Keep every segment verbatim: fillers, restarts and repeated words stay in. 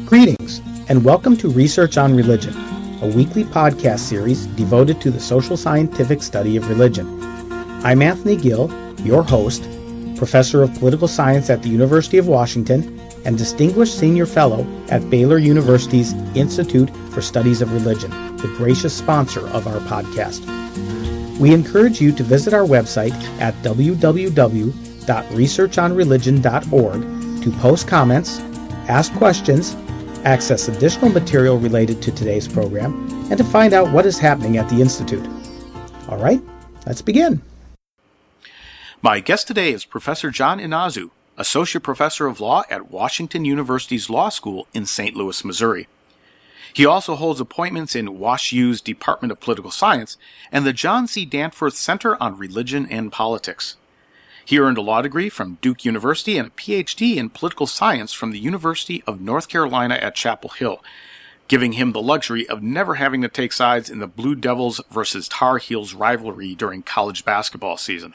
Greetings, and welcome to Research on Religion, a weekly podcast series devoted to the social scientific study of religion. I'm Anthony Gill, your host, Professor of Political Science at the University of Washington and Distinguished Senior Fellow at Baylor University's Institute for Studies of Religion, the gracious sponsor of our podcast. We encourage you to visit our website at w w w dot research on religion dot org to post comments, ask questions, access additional material related to today's program, and to find out what is happening at the Institute. All right, let's begin. My guest today is Professor John Inazu, Associate Professor of Law at Washington University's Law School in Saint Louis, Missouri. He also holds appointments in WashU's Department of Political Science and the John C. Danforth Center on Religion and Politics. He earned a law degree from Duke University and a P H D in political science from the University of North Carolina at Chapel Hill, giving him the luxury of never having to take sides in the Blue Devils versus Tar Heels rivalry during college basketball season.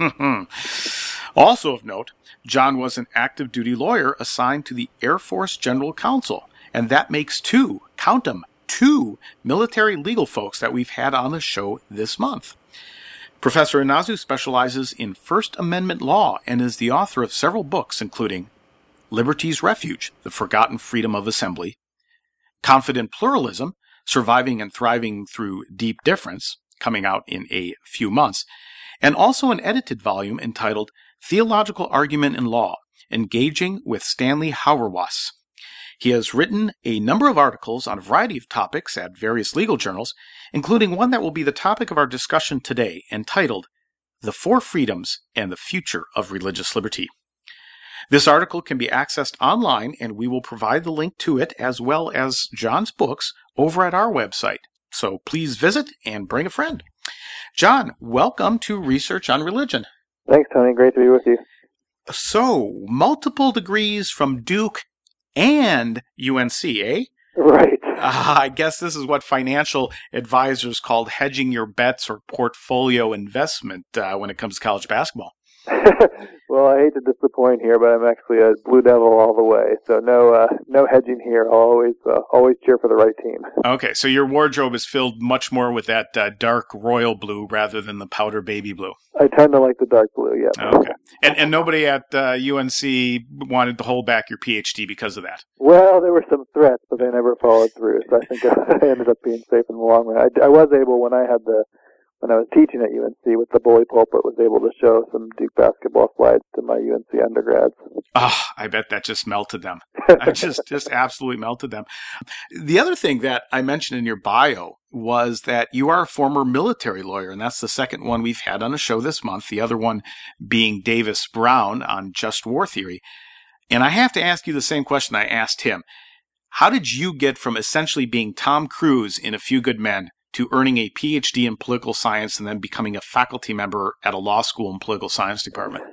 Also of note, John was an active duty lawyer assigned to the Air Force General Counsel, and that makes two, count them, two military legal folks that we've had on the show this month. Professor Inazu specializes in First Amendment law and is the author of several books, including Liberty's Refuge, The Forgotten Freedom of Assembly, Confident Pluralism, Surviving and Thriving Through Deep Difference, coming out in a few months, and also an edited volume entitled Theological Argument in Law, Engaging with Stanley Hauerwas. He has written a number of articles on a variety of topics at various legal journals, including one that will be the topic of our discussion today, entitled The Four Freedoms and the Future of Religious Liberty. This article can be accessed online, and we will provide the link to it as well as John's books over at our website. So please visit and bring a friend. John, welcome to Research on Religion. Thanks, Tony. Great to be with you. So, multiple degrees from Duke and U N C, eh? Right. Uh, I guess this is what financial advisors call hedging your bets or portfolio investment uh, when it comes to college basketball. Well, I hate to disappoint here, but I'm actually a Blue Devil all the way. So no, uh, no hedging here. I'll always, uh, always cheer for the right team. Okay, so your wardrobe is filled much more with that uh, dark royal blue rather than the powder baby blue. I tend to like the dark blue, yeah. Okay, and and nobody at uh, U N C wanted to hold back your P H D because of that. Well, there were some threats, but they never followed through. So I think I ended up being safe in the long run. I, I was able when I had the. When I was teaching at U N C with the bully pulpit, was able to show some Duke basketball slides to my U N C undergrads. Oh, I bet that just melted them. I just, just absolutely melted them. The other thing that I mentioned in your bio was that you are a former military lawyer, and that's the second one we've had on the show this month, the other one being Davis Brown on Just War Theory. And I have to ask you the same question I asked him. How did you get from essentially being Tom Cruise in A Few Good Men to earning a P H D in political science and then becoming a faculty member at a law school in political science department?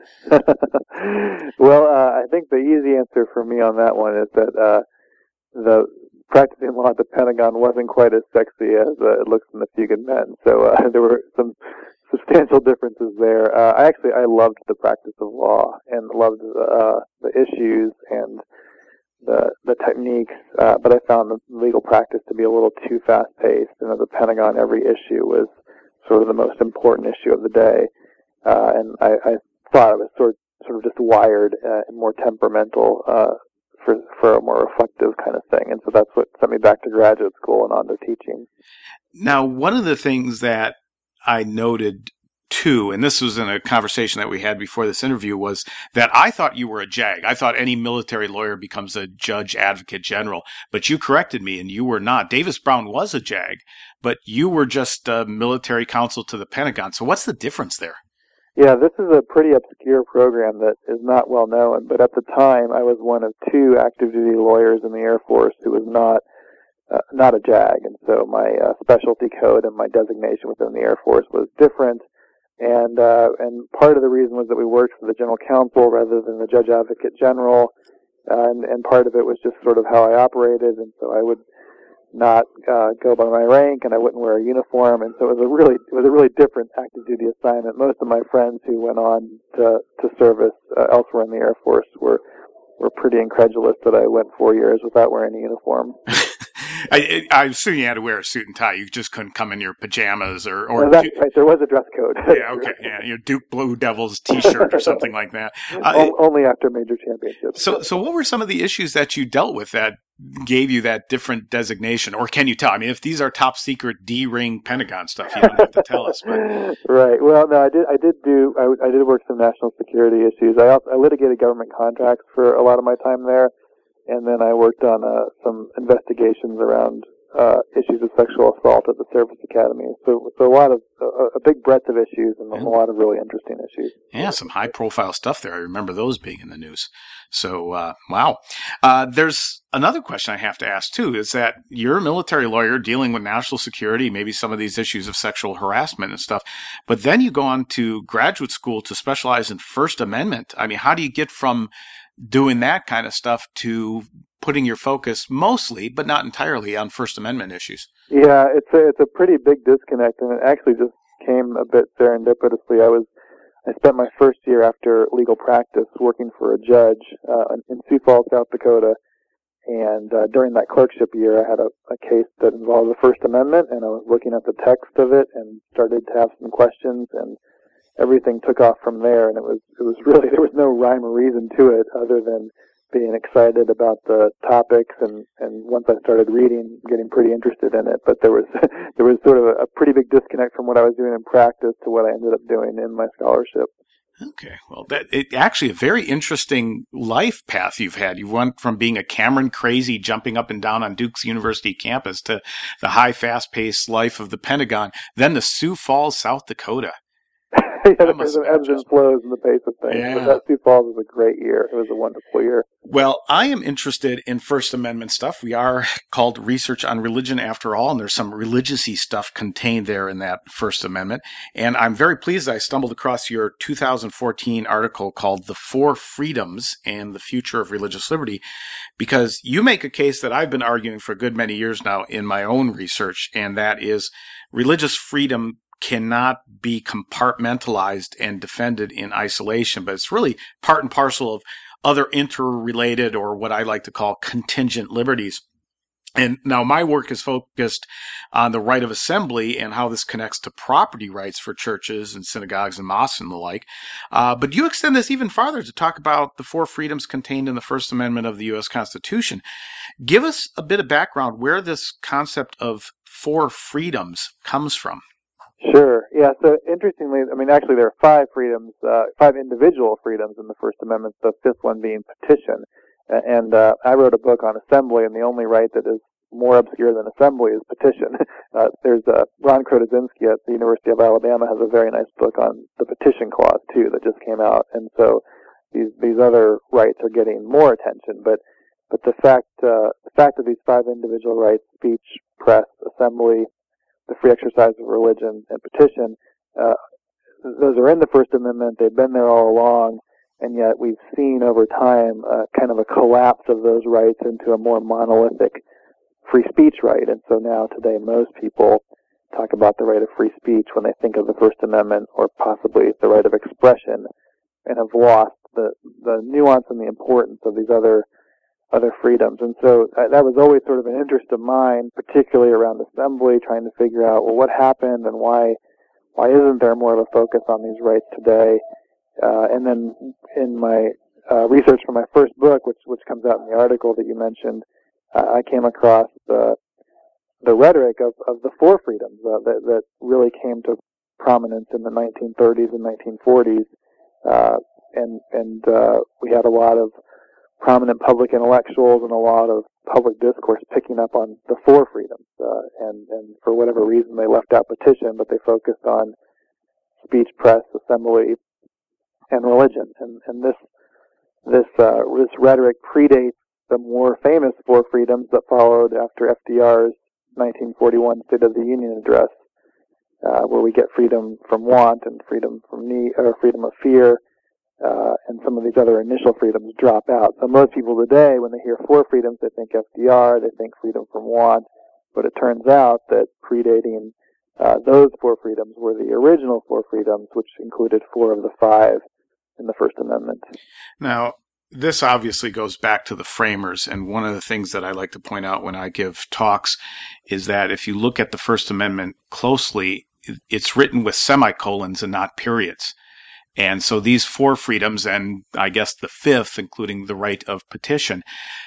Well, uh, I think the easy answer for me on that one is that uh, the practicing law at the Pentagon wasn't quite as sexy as uh, it looks in A Few Good Men. So uh, there were some substantial differences there. Uh, I actually, I loved the practice of law and loved uh, the issues and the the techniques, uh, but I found the legal practice to be a little too fast-paced, and at the Pentagon, every issue was sort of the most important issue of the day, uh, and I, I thought I was sort sort of just wired uh, and more temperamental uh, for for a more reflective kind of thing, and so that's what sent me back to graduate school and on to teaching. Now, one of the things that I noted too, and this was in a conversation that we had before this interview, was that I thought you were a JAG. I thought any military lawyer becomes a judge advocate general, but you corrected me and you were not. Davis Brown was a JAG, but you were just a military counsel to the Pentagon. So what's the difference there? Yeah, this is a pretty obscure program that is not well known, but at the time I was one of two active duty lawyers in the Air Force who was not uh, not a JAG, and so my uh, specialty code and my designation within the Air Force was different. And uh, and part of the reason was that we worked for the General Counsel rather than the Judge Advocate General, uh, and and part of it was just sort of how I operated, and so I would not uh, go by my rank, and I wouldn't wear a uniform, and so it was a really it was a really different active duty assignment. Most of my friends who went on to to service uh, elsewhere in the Air Force were were pretty incredulous that I went four years without wearing a uniform. I, I assume you had to wear a suit and tie. You just couldn't come in your pajamas or... or no, that's right. There was a dress code. Yeah, okay. Yeah, your Duke Blue Devils T-shirt or something like that. Uh, Only after major championships. So, so what were some of the issues that you dealt with that gave you that different designation? Or can you tell? I mean, if these are top secret D-ring Pentagon stuff, you don't have to tell us. But... Right. Well, no, I did. I did do. I, I did work some national security issues. I also I litigated government contracts for a lot of my time there. And then I worked on uh, some investigations around uh, issues of sexual assault at the Service Academy. So, so a lot of uh, a big breadth of issues and yeah. a lot of really interesting issues. Yeah, some high-profile stuff there. I remember those being in the news. So, uh, wow. Uh, there's another question I have to ask too: is that you're a military lawyer dealing with national security, maybe some of these issues of sexual harassment and stuff, but then you go on to graduate school to specialize in First Amendment. I mean, how do you get from doing that kind of stuff to putting your focus mostly, but not entirely, on First Amendment issues? Yeah, it's a, it's a pretty big disconnect, and it actually just came a bit serendipitously. I was I spent my first year after legal practice working for a judge uh, in Sioux Falls, South Dakota, and uh, during that clerkship year, I had a, a case that involved the First Amendment, and I was looking at the text of it and started to have some questions, and everything took off from there, and it was it was really, there was no rhyme or reason to it other than being excited about the topics, and, and once I started reading, getting pretty interested in it. But there was there was sort of a, a pretty big disconnect from what I was doing in practice to what I ended up doing in my scholarship. Okay, well, that it actually a very interesting life path you've had. You went from being a Cameron crazy, jumping up and down on Duke's University campus, to the high, fast-paced life of the Pentagon, then to Sioux Falls, South Dakota. Yeah, there's some ebbs and flows in the pace of things. Yeah. But that Sioux Falls was a great year. It was a wonderful year. Well, I am interested in First Amendment stuff. We are called Research on Religion after all, and there's some religious-y stuff contained there in that First Amendment. And I'm very pleased I stumbled across your two thousand fourteen article called The Four Freedoms and the Future of Religious Liberty, because you make a case that I've been arguing for a good many years now in my own research, and that is religious freedom cannot be compartmentalized and defended in isolation, but it's really part and parcel of other interrelated, or what I like to call contingent liberties. And now my work is focused on the right of assembly and how this connects to property rights for churches and synagogues and mosques and the like. Uh, but you extend this even farther to talk about the four freedoms contained in the First Amendment of the U S Constitution. Give us a bit of background where this concept of four freedoms comes from. Sure. Yeah. So interestingly, I mean, actually, there are five freedoms, uh, five individual freedoms in the First Amendment. The fifth one being petition. And uh, I wrote a book on assembly, and the only right that is more obscure than assembly is petition. Uh, there's uh, Ron Krotozinski at the University of Alabama has a very nice book on the petition clause too that just came out. And so these these other rights are getting more attention. But but the fact uh, the fact of these five individual rights, speech, press, assembly, the free exercise of religion, and petition, uh, those are in the First Amendment. They've been there all along, and yet we've seen over time uh, kind of a collapse of those rights into a more monolithic free speech right. And so now today most people talk about the right of free speech when they think of the First Amendment, or possibly the right of expression, and have lost the, the nuance and the importance of these other other freedoms. And so uh, that was always sort of an interest of mine, particularly around assembly, trying to figure out, well, what happened and why why isn't there more of a focus on these rights today? Uh, and then in my uh, research for my first book, which which comes out in the article that you mentioned, uh, I came across the the rhetoric of, of the four freedoms uh, that, that really came to prominence in the nineteen thirties and nineteen forties. Uh, and and uh, we had a lot of prominent public intellectuals and a lot of public discourse picking up on the four freedoms, uh, and, and for whatever reason they left out petition, but they focused on speech, press, assembly, and religion. And, and this this uh, this rhetoric predates the more famous four freedoms that followed after F D R's nineteen forty-one State of the Union address, uh, where we get freedom from want and freedom from need, or freedom of fear. Uh, and some of these other initial freedoms drop out. So most people today, when they hear four freedoms, they think F D R, they think freedom from want. But it turns out that predating uh, those four freedoms were the original four freedoms, which included four of the five in the First Amendment. Now, this obviously goes back to the framers, and one of the things that I like to point out when I give talks is that if you look at the First Amendment closely, it's written with semicolons and not periods. And so these four freedoms, and I guess the fifth, including the right of petition,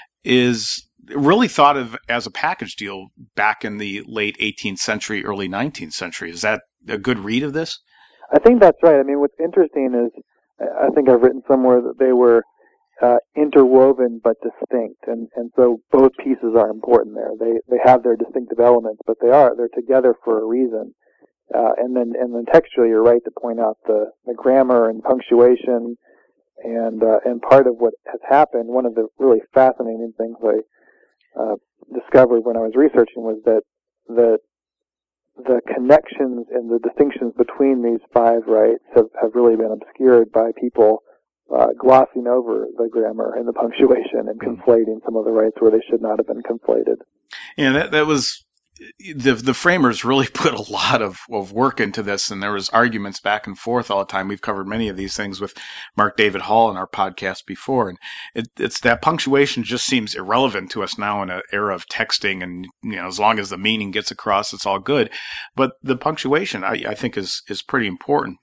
is really thought of as a package deal back in the late eighteenth century, early nineteenth century. Is that a good read of this? I think that's right. I mean, what's interesting is, I think I've written somewhere that they were uh, interwoven but distinct, and, and so both pieces are important there. They they have their distinctive elements, but they are they're together for a reason. Uh, and then and then textually, you're right to point out the, the grammar and punctuation, and uh, and part of what has happened. One of the really fascinating things I uh, discovered when I was researching was that the the connections and the distinctions between these five rights have, have really been obscured by people uh, glossing over the grammar and the punctuation and conflating some of the rights where they should not have been conflated. Yeah, that that was the the framers really put a lot of, of work into this, and there was arguments back and forth all the time. We've covered many of these things with Mark David Hall in our podcast before, and it, it's that punctuation just seems irrelevant to us now in an era of texting, and you know, as long as the meaning gets across, it's all good. But the punctuation, I, I think, is is pretty important.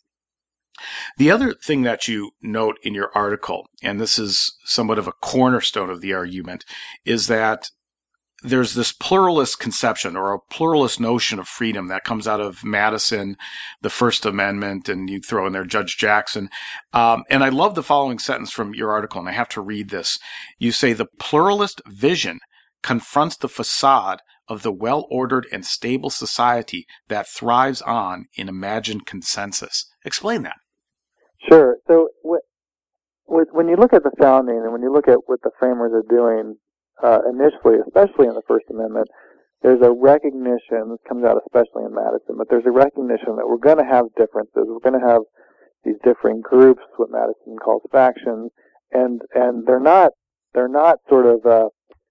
The other thing that you note in your article, and this is somewhat of a cornerstone of the argument, is that there's this pluralist conception or a pluralist notion of freedom that comes out of Madison, the First Amendment, and you throw in there Judge Jackson. Um, and I love the following sentence from your article, and I have to read this. You say, the pluralist vision confronts the facade of the well-ordered and stable society that thrives on an imagined consensus. Explain that. Sure. So what, what, when you look at the founding and when you look at what the framers are doing, Uh, initially, especially in the First Amendment, there's a recognition, this comes out especially in Madison, but there's a recognition that we're going to have differences. We're going to have these differing groups, what Madison calls factions, and and they're not they're not sort of uh,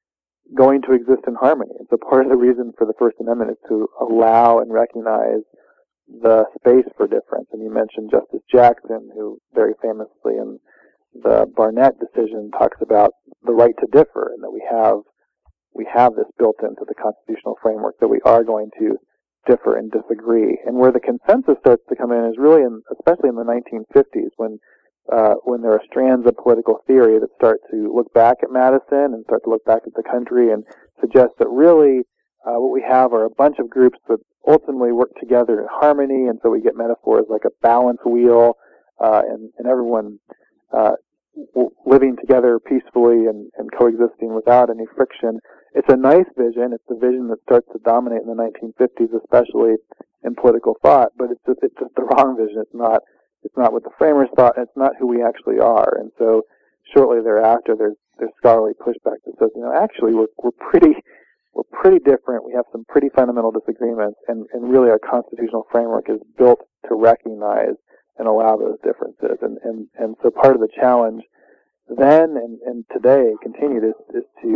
going to exist in harmony. And so part of the reason for the First Amendment is to allow and recognize the space for difference. And you mentioned Justice Jackson, who very famously in the Barnett decision talks about the right to differ, and that we have we have this built into the constitutional framework that we are going to differ and disagree. And where the consensus starts to come in is really, in, especially in the nineteen fifties, when uh, when there are strands of political theory that start to look back at Madison and start to look back at the country and suggest that really uh, what we have are a bunch of groups that ultimately work together in harmony, and so we get metaphors like a balance wheel, uh, and, and everyone Uh, living together peacefully and, and coexisting without any friction. It's a nice vision. It's the vision that starts to dominate in the nineteen fifties, especially in political thought. But it's just, it's just the wrong vision. It's not it's not what the framers thought, and it's not who we actually are. And so, shortly thereafter, there's there's scholarly pushback that says, you know, actually we're we're pretty we're pretty different. We have some pretty fundamental disagreements, and and really our constitutional framework is built to recognize and allow those differences. And, and, and so part of the challenge then and, and today continued is, is to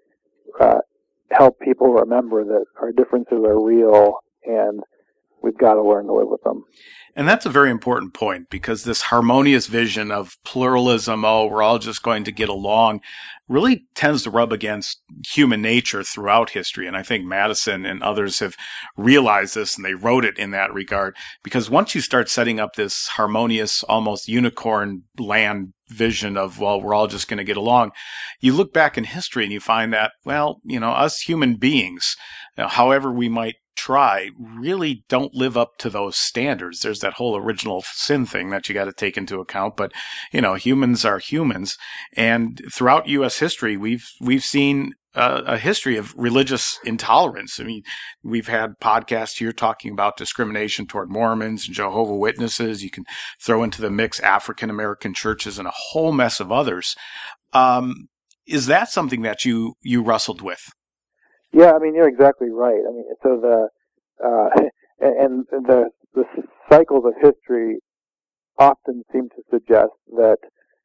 uh, help people remember that our differences are real and we've got to learn to live with them. And that's a very important point, because this harmonious vision of pluralism, oh, we're all just going to get along, really tends to rub against human nature throughout history. And I think Madison and others have realized this, and they wrote it in that regard. Because once you start setting up this harmonious, almost unicorn land vision of, well, we're all just going to get along, you look back in history and you find that, well, you know, us human beings, you know, however we might try, really don't live up to those standards. There's that whole original sin thing that you got to take into account. But, you know, humans are humans. And throughout U S history, we've, we've seen uh, a history of religious intolerance. I mean, we've had podcasts here talking about discrimination toward Mormons and Jehovah's Witnesses. You can throw into the mix African American churches and a whole mess of others. Um, is that something that you, you wrestled with? Yeah, I mean, you're exactly right. I mean, so the uh, and the the cycles of history often seem to suggest that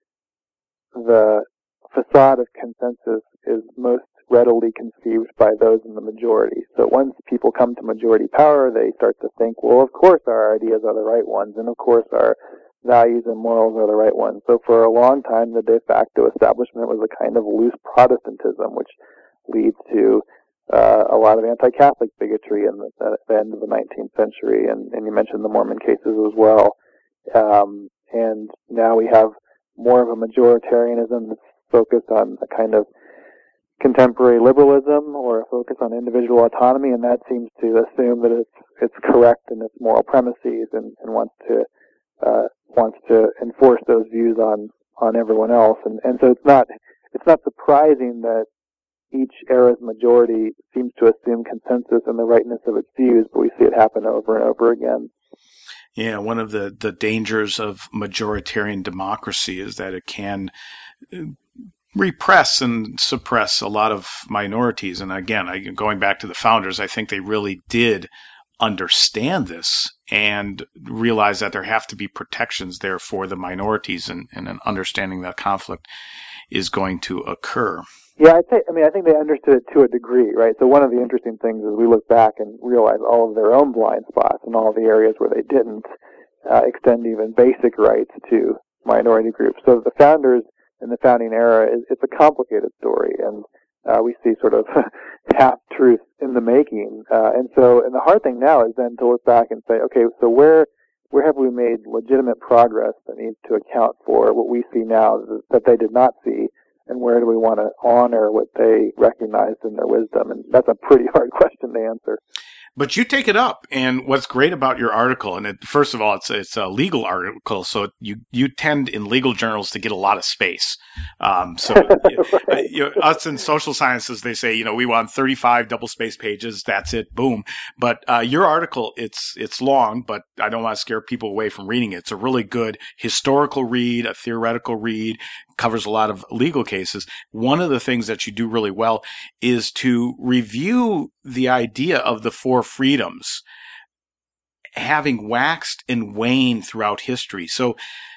the facade of consensus is most readily conceived by those in the majority. So once people come to majority power, they start to think, well, of course our ideas are the right ones, and of course our values and morals are the right ones. So for a long time, the de facto establishment was a kind of loose Protestantism, which leads to uh, a lot of anti-Catholic bigotry in the, at the end of the nineteenth century, and, and you mentioned the Mormon cases as well. Um, and now we have more of a majoritarianism that's focused on a kind of contemporary liberalism or a focus on individual autonomy, and that seems to assume that it's it's correct in its moral premises and, and wants to uh, wants to enforce those views on, on everyone else. And, and so it's not it's not surprising that each era's majority seems to assume consensus in the rightness of its views, but we see it happen over and over again. Yeah, one of the, the dangers of majoritarian democracy is that it can repress and suppress a lot of minorities. And again, I, going back to the founders, I think they really did understand this and realize that there have to be protections there for the minorities, and, and an understanding that conflict is going to occur. Yeah, I think. I mean, I think they understood it to a degree, right? So one of the interesting things is we look back and realize all of their own blind spots and all of the areas where they didn't uh, extend even basic rights to minority groups. So the founders in the founding era, it's a complicated story, and uh, we see sort of half-truths in the making. Uh, and so, and the hard thing now is then to look back and say, okay, so where where have we made legitimate progress that needs to account for what we see now that they did not see? And where do we want to honor what they recognized in their wisdom? And that's a pretty hard question to answer. But you take it up, and what's great about your article, and it, first of all, it's it's a legal article, so you you tend in legal journals to get a lot of space. Um, so right. you know, us in social sciences, they say, you know, we want thirty-five double space pages. That's it, boom. But uh, your article, it's it's long, but I don't want to scare people away from reading it. It's a really good historical read, a theoretical read. Covers a lot of legal cases. One of the things that you do really well is to review the idea of the four freedoms having waxed and waned throughout history. So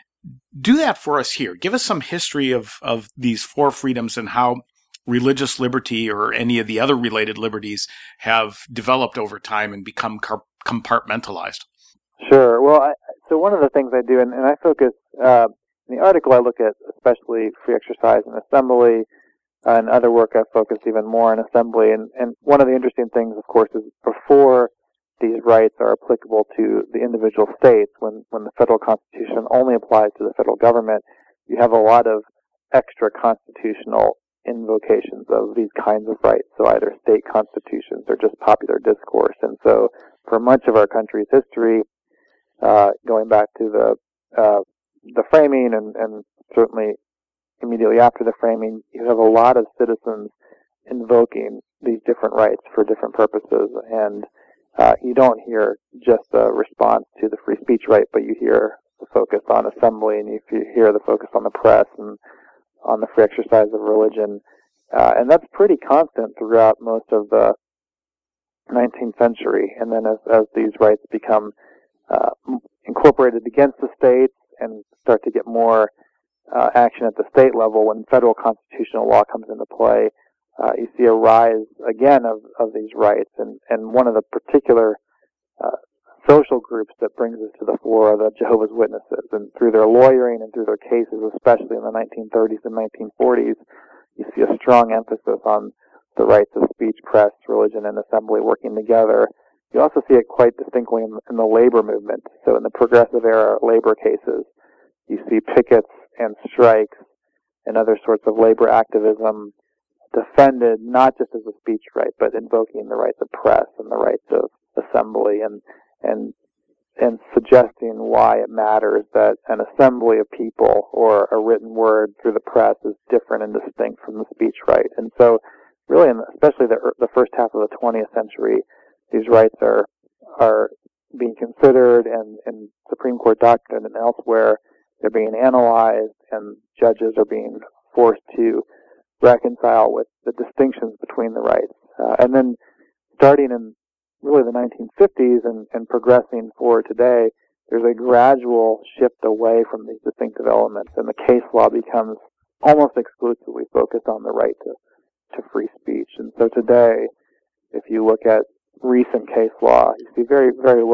do that for us here. Give us some history of, of these four freedoms and how religious liberty or any of the other related liberties have developed over time and become compartmentalized. Sure. Well, I, so one of the things I do, and, and I focus uh, in the article, I look at especially free exercise and assembly, uh, and other work I focus even more on assembly. And, and one of the interesting things, of course, is before these rights are applicable to the individual states, when, when the federal constitution only applies to the federal government, you have a lot of extra constitutional invocations of these kinds of rights, so either state constitutions or just popular discourse. And so for much of our country's history, uh, going back to the uh, the framing and, and certainly immediately after the framing, you have a lot of citizens invoking these different rights for different purposes. And uh, you don't hear just a response to the free speech right, but you hear the focus on assembly, and you hear the focus on the press and on the free exercise of religion. Uh, and that's pretty constant throughout most of the nineteenth century. And then as, as these rights become uh, incorporated against the states and start to get more uh, action at the state level, when federal constitutional law comes into play, uh, you see a rise again of, of these rights. And, and one of the particular uh, social groups that brings us to the fore are the Jehovah's Witnesses. And through their lawyering and through their cases, especially in the nineteen thirties and nineteen forties, you see a strong emphasis on the rights of speech, press, religion, and assembly working together. You also see it quite distinctly in, in the labor movement. So in the progressive era labor cases, you see pickets and strikes and other sorts of labor activism defended not just as a speech right, but invoking the rights of press and the rights of assembly, and and and suggesting why it matters that an assembly of people or a written word through the press is different and distinct from the speech right. And so really, in the, especially the, the first half of the twentieth century, these rights are are being considered, and in Supreme Court doctrine and elsewhere, they're being analyzed, and judges are being forced to reconcile with the distinctions between the rights. Uh, and then starting in really the nineteen fifties and, and progressing forward today, there's a gradual shift away from these distinctive elements, and the case law becomes almost exclusively focused on the right to, to free speech. And so today, if you look at recent case law, you see very, very little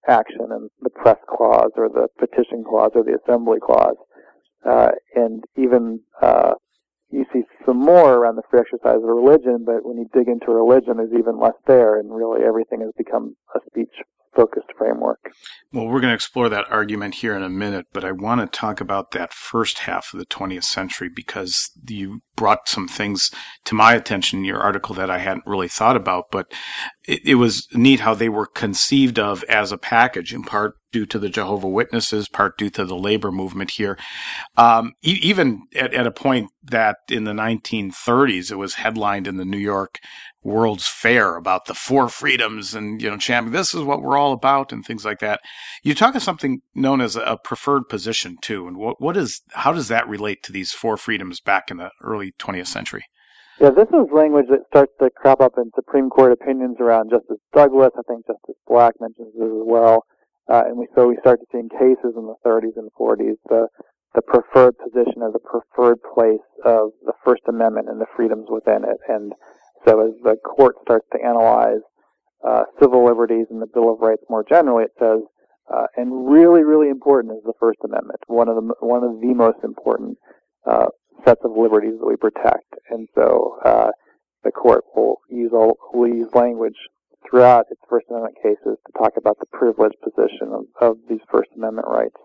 action and the press clause or the petition clause or the assembly clause. Uh, and even uh, you see some more around the free exercise of religion, but when you dig into religion, there's even less there, and really everything has become a speech-focused framework. Well, we're going to explore that argument here in a minute, but I want to talk about that first half of the twentieth century because you brought some things to my attention in your article that I hadn't really thought about, but it, it was neat how they were conceived of as a package, in part due to the Jehovah's Witnesses, part due to the labor movement here. Um, e- even at, at a point that in the nineteen thirties, it was headlined in the New York World's Fair about the four freedoms and, you know, championing, this is what we're all about and things like that. You talk of something known as a preferred position too. And what, what is, how does that relate to these four freedoms back in the early twentieth century? Yeah, this is language that starts to crop up in Supreme Court opinions around Justice Douglas. I think Justice Black mentions this as well. Uh, and we, so we start to see in cases in the thirties and forties, the, the preferred position or the preferred place of the First Amendment and the freedoms within it. And so as the court starts to analyze uh, civil liberties and the Bill of Rights more generally, it says, uh, and really, really important is the First Amendment, one of the one of the most important uh, sets of liberties that we protect. And so uh, the court will use all, will use language throughout its First Amendment cases to talk about the privileged position of, of these First Amendment rights.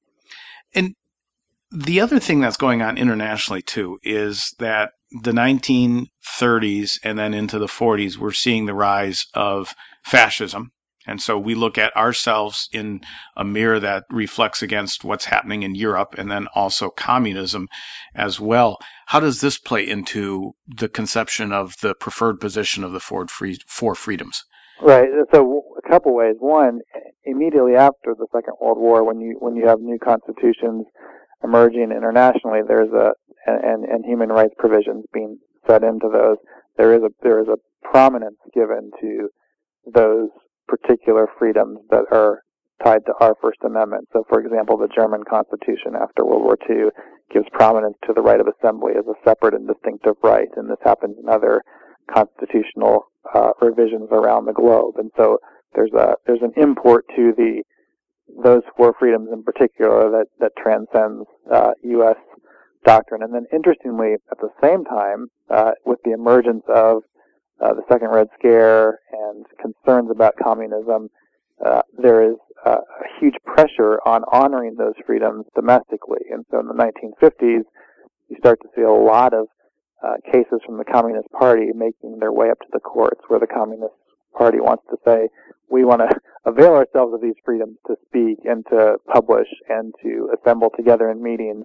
And the other thing that's going on internationally, too, is that the nineteen thirties and then into the forties, we're seeing the rise of fascism. And so we look at ourselves in a mirror that reflects against what's happening in Europe and then also communism as well. How does this play into the conception of the preferred position of the four, free, four freedoms? Right. So a couple ways. One, immediately after the Second World War, when you when you have new constitutions emerging internationally, there's a and, and human rights provisions being set into those. There is a there is a prominence given to those particular freedoms that are tied to our First Amendment. So, for example, the German Constitution after World War Two gives prominence to the right of assembly as a separate and distinctive right, and this happens in other constitutional uh, revisions around the globe. And so, there's a there's an import to the those four freedoms in particular that that transcends uh, U S doctrine. And then, interestingly, at the same time, uh, with the emergence of Uh, the Second Red Scare and concerns about communism, uh, there is uh, a huge pressure on honoring those freedoms domestically. And so in the nineteen fifties, you start to see a lot of uh, cases from the Communist Party making their way up to the courts where the Communist Party wants to say, we want to avail ourselves of these freedoms to speak and to publish and to assemble together in meetings.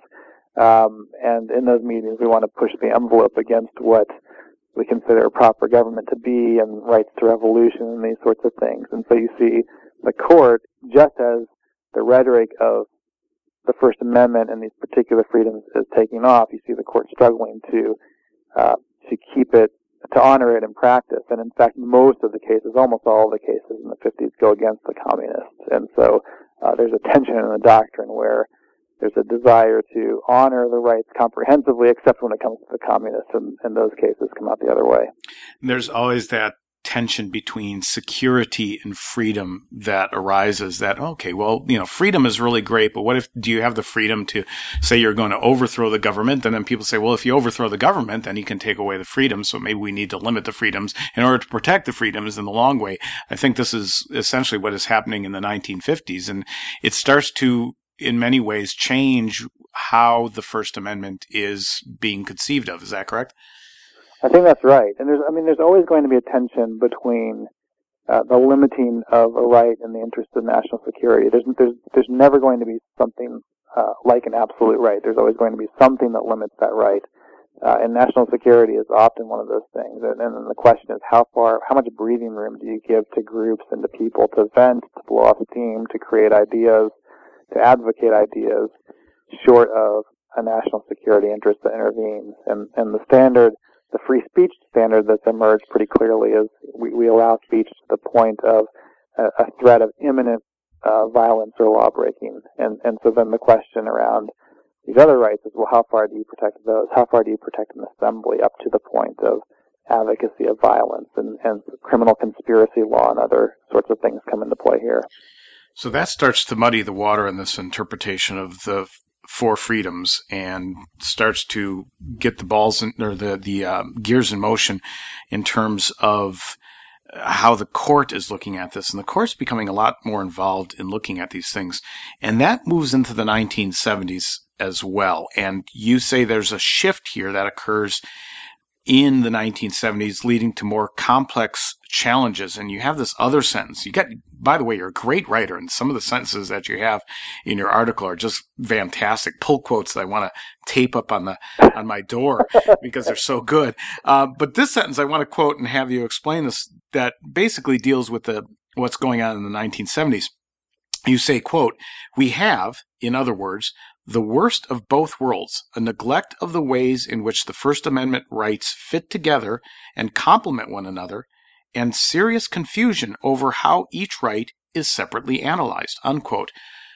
Um, and in those meetings, we want to push the envelope against what we consider proper government to be and rights to revolution and these sorts of things. And so you see the court, just as the rhetoric of the First Amendment and these particular freedoms is taking off, you see the court struggling to uh, to keep it, to honor it in practice. And in fact, most of the cases, almost all of the cases in the fifties go against the communists. And so uh, there's a tension in the doctrine where there's a desire to honor the rights comprehensively, except when it comes to the communists, and, and those cases come out the other way. There's always that tension between security and freedom that arises that, okay, well, you know, freedom is really great, but what if, do you have the freedom to say you're going to overthrow the government? And then people say, well, if you overthrow the government, then you can take away the freedoms. So maybe we need to limit the freedoms in order to protect the freedoms in the long way. I think this is essentially what is happening in the nineteen fifties. And it starts to, in many ways, change how the First Amendment is being conceived of. Is that correct? I think that's right. And there's, I mean, there's always going to be a tension between uh, the limiting of a right and the interest of national security. There's, there's, there's never going to be something uh, like an absolute right. There's always going to be something that limits that right. Uh, and national security is often one of those things. And, and then the question is, how far, how much breathing room do you give to groups and to people to vent, to blow off steam, to create ideas, to advocate ideas, short of a national security interest that intervenes. And, and the standard, the free speech standard that's emerged pretty clearly is we, we allow speech to the point of a, a threat of imminent uh, violence or lawbreaking. And, and so then the question around these other rights is, well, how far do you protect those? How far do you protect an assembly up to the point of advocacy of violence? And, and criminal conspiracy law and other sorts of things come into play here. So that starts to muddy the water in this interpretation of the four freedoms and starts to get the balls in, or the, the uh, gears in motion in terms of how the court is looking at this. And the court's becoming a lot more involved in looking at these things. And that moves into the nineteen seventies as well. And you say there's a shift here that occurs in the nineteen seventies, leading to more complex challenges. And you have this other sentence. You got, by the way, you're a great writer, and some of the sentences that you have in your article are just fantastic. Pull quotes that I want to tape up on the on my door because they're so good. Uh, but this sentence I want to quote and have you explain this, that basically deals with the what's going on in the nineteen seventies. You say, quote, "We have, in other words, the worst of both worlds, a neglect of the ways in which the First Amendment rights fit together and complement one another, and serious confusion over how each right is separately analyzed," unquote.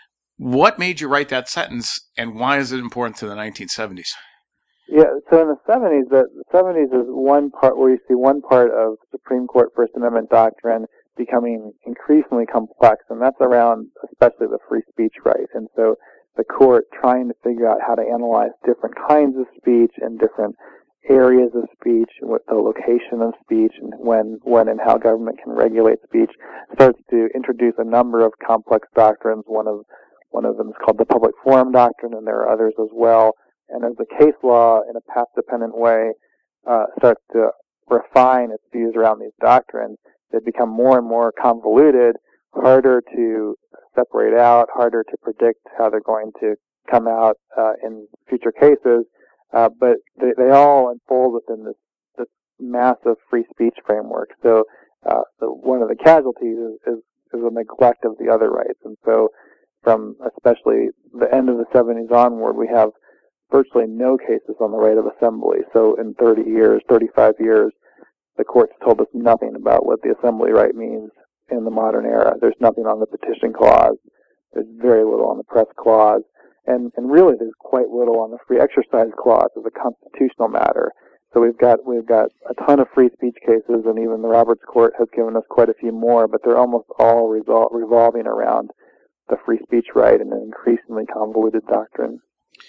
What made you write that sentence, and why is it important to the nineteen seventies? Yeah, so in the seventies, the seventies is one part where you see one part of Supreme Court First Amendment doctrine becoming increasingly complex, and that's around especially the free speech right. And so the court trying to figure out how to analyze different kinds of speech and different areas of speech, what the location of speech, and when, when and how government can regulate speech, starts to introduce a number of complex doctrines. One of one of them is called the public forum doctrine, and there are others as well. And as the case law, in a path-dependent way, uh, starts to refine its views around these doctrines, they become more and more convoluted, harder to separate out, harder to predict how they're going to come out uh, in future cases. Uh, but they, they all unfold within this, this massive free speech framework. So uh, the, one of the casualties is, is, is a neglect of the other rights. And so from especially the end of the seventies onward, we have virtually no cases on the right of assembly. So in thirty years, thirty-five years, the courts told us nothing about what the assembly right means in the modern era. There's nothing on the petition clause. There's very little on the press clause. And, and really there's quite little on the free exercise clause as a constitutional matter. So we've got, we've got a ton of free speech cases, and even the Roberts Court has given us quite a few more, but they're almost all revol- revolving around the free speech right and an increasingly convoluted doctrine.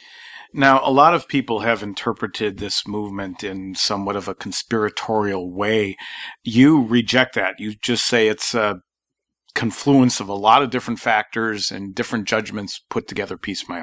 Now, a lot of people have interpreted this movement in somewhat of a conspiratorial way. You reject that. You just say it's a confluence of a lot of different factors and different judgments put together piecemeal.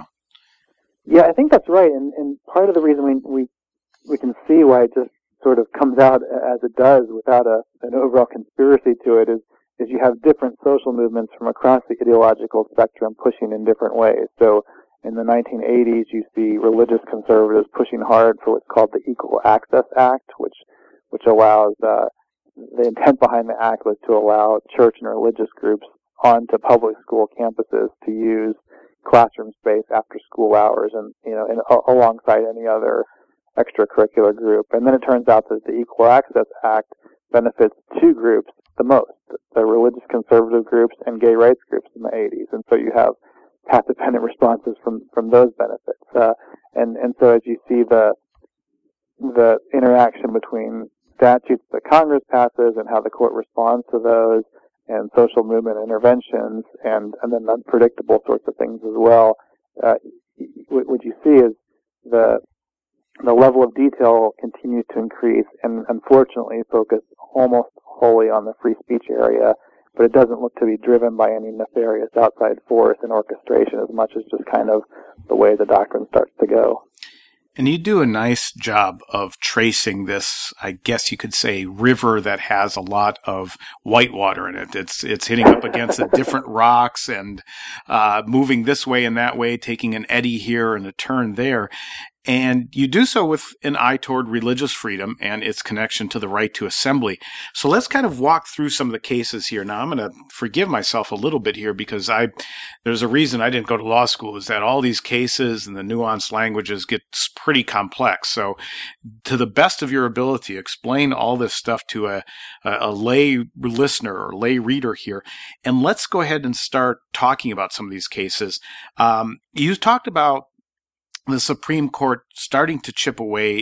Yeah, I think that's right. And, and part of the reason we, we we can see why it just sort of comes out as it does without a an overall conspiracy to it is, is you have different social movements from across the ideological spectrum pushing in different ways. So in the nineteen eighties, you see religious conservatives pushing hard for what's called the Equal Access Act, which which allows, uh, the intent behind the act was to allow church and religious groups onto public school campuses to use classroom space after school hours and, you know, and, uh, alongside any other extracurricular group. And then it turns out that the Equal Access Act benefits two groups the most, the religious conservative groups and gay rights groups in the eighties. And so you have path-dependent responses from, from those benefits. Uh, and, and so as you see the, the interaction between statutes that Congress passes and how the court responds to those, and social movement interventions, and, and then unpredictable sorts of things as well, uh, what you see is the, the level of detail continues to increase and unfortunately focus almost wholly on the free speech area, but it doesn't look to be driven by any nefarious outside force and orchestration as much as just kind of the way the doctrine starts to go. And you do a nice job of tracing this, I guess you could say, river that has a lot of whitewater in it. It's it's hitting up against the different rocks and uh, moving this way and that way, taking an eddy here and a turn there. And you do so with an eye toward religious freedom and its connection to the right to assembly. So let's kind of walk through some of the cases here. Now, I'm going to forgive myself a little bit here because I, there's a reason I didn't go to law school, is that all these cases and the nuanced languages get pretty complex. So to the best of your ability, explain all this stuff to a, a, a lay listener or lay reader here. And let's go ahead and start talking about some of these cases. Um, you talked about the Supreme Court starting to chip away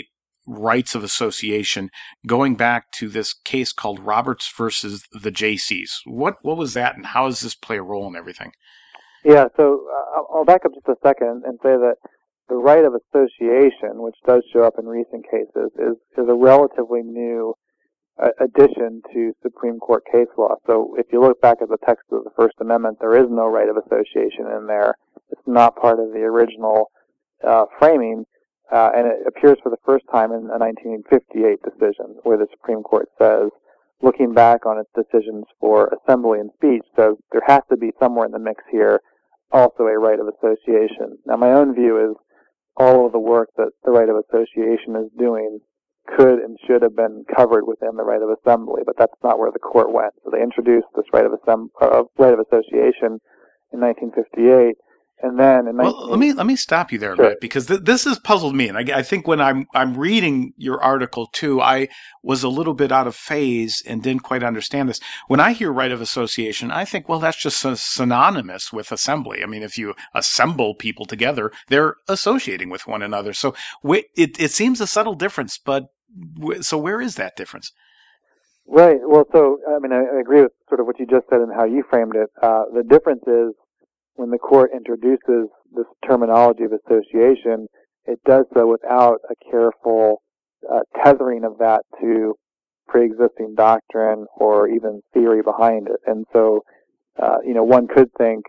rights of association, going back to this case called Roberts versus the Jaycees. What what was that, and how does this play a role in everything? Yeah, so uh, I'll back up just a second and say that the right of association, which does show up in recent cases, is, is a relatively new uh, addition to Supreme Court case law. So if you look back at the text of the First Amendment, there is no right of association in there. It's not part of the original uh, framing, uh, and it appears for the first time in a nineteen fifty-eight decision where the Supreme Court says, looking back on its decisions for assembly and speech, says there has to be somewhere in the mix here also a right of association. Now, my own view is all of the work that the right of association is doing could and should have been covered within the right of assembly, but that's not where the court went. So they introduced this right of, assemb- uh, right of association in nineteen fifty-eight, and then in well, let me let me stop you there, sure. Matt, because th- this has puzzled me, and I, I think when I'm I'm reading your article too, I was a little bit out of phase and didn't quite understand this. When I hear right of association, I think, well, that's just a synonymous with assembly. I mean, if you assemble people together, they're associating with one another. So w- it it seems a subtle difference, but w- so where is that difference? Right. Well, so I mean, I, I agree with sort of what you just said and how you framed it. Uh, the difference is, when the court introduces this terminology of association, it does so without a careful uh, tethering of that to pre-existing doctrine or even theory behind it. And so, uh, you know, one could think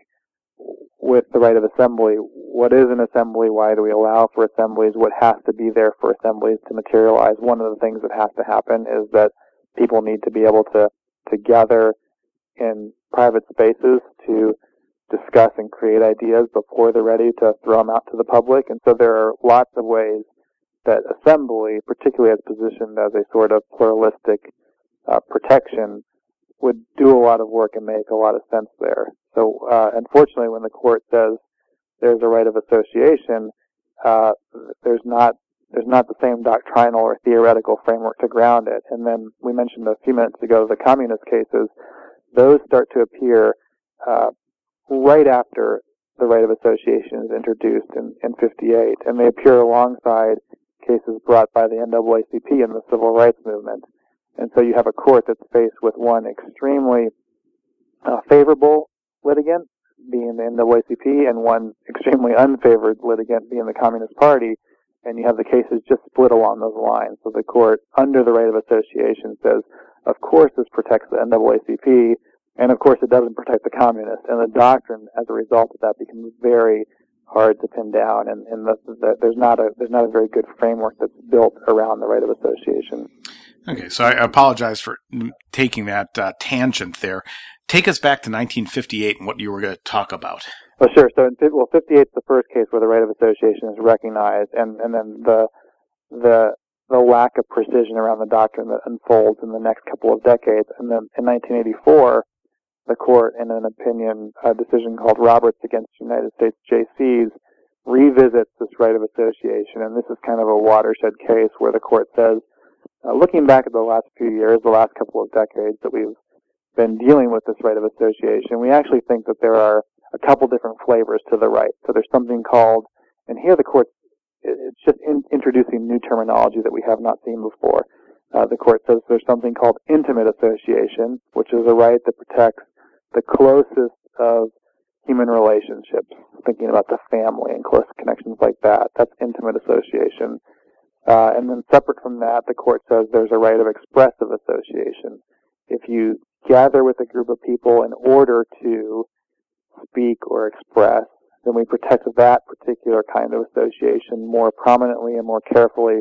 with the right of assembly, what is an assembly? Why do we allow for assemblies? What has to be there for assemblies to materialize? One of the things that has to happen is that people need to be able to, to gather in private spaces to discuss and create ideas before they're ready to throw them out to the public. And so there are lots of ways that assembly, particularly as positioned as a sort of pluralistic uh, protection, would do a lot of work and make a lot of sense there. So uh, unfortunately, when the court says there's a right of association, uh, there's not there's not the same doctrinal or theoretical framework to ground it. And then we mentioned a few minutes ago the communist cases. Those start to appear uh, right after the right of association is introduced in, in fifty-eight, and they appear alongside cases brought by the N double A C P and the civil rights movement. And so you have a court that's faced with one extremely uh, favorable litigant, being the N double A C P, and one extremely unfavored litigant, being the Communist Party, and you have the cases just split along those lines. So the court, under the right of association, says, of course this protects the N double A C P, and of course it doesn't protect the communists. And the doctrine, as a result of that, becomes very hard to pin down, and, and the, the, there's not a there's not a very good framework that's built around the right of association. Okay, so I apologize for taking that uh, tangent there. Take us back to nineteen fifty-eight and what you were going to talk about. Well, sure. So, in, well, fifty-eight is the first case where the right of association is recognized, and, and then the the the lack of precision around the doctrine that unfolds in the next couple of decades. And then in nineteen eighty-four, the court, in an opinion, a decision called Roberts against United States Jaycees, revisits this right of association. And this is kind of a watershed case where the court says, uh, looking back at the last few years, the last couple of decades that we've been dealing with this right of association, we actually think that there are a couple different flavors to the right. So there's something called, and here the court, it's just in, introducing new terminology that we have not seen before. Uh, the court says there's something called intimate association, which is a right that protects the closest of human relationships, thinking about the family and close connections like that. That's intimate association. Uh, and then separate from that, the court says there's a right of expressive association. If you gather with a group of people in order to speak or express, then we protect that particular kind of association more prominently and more carefully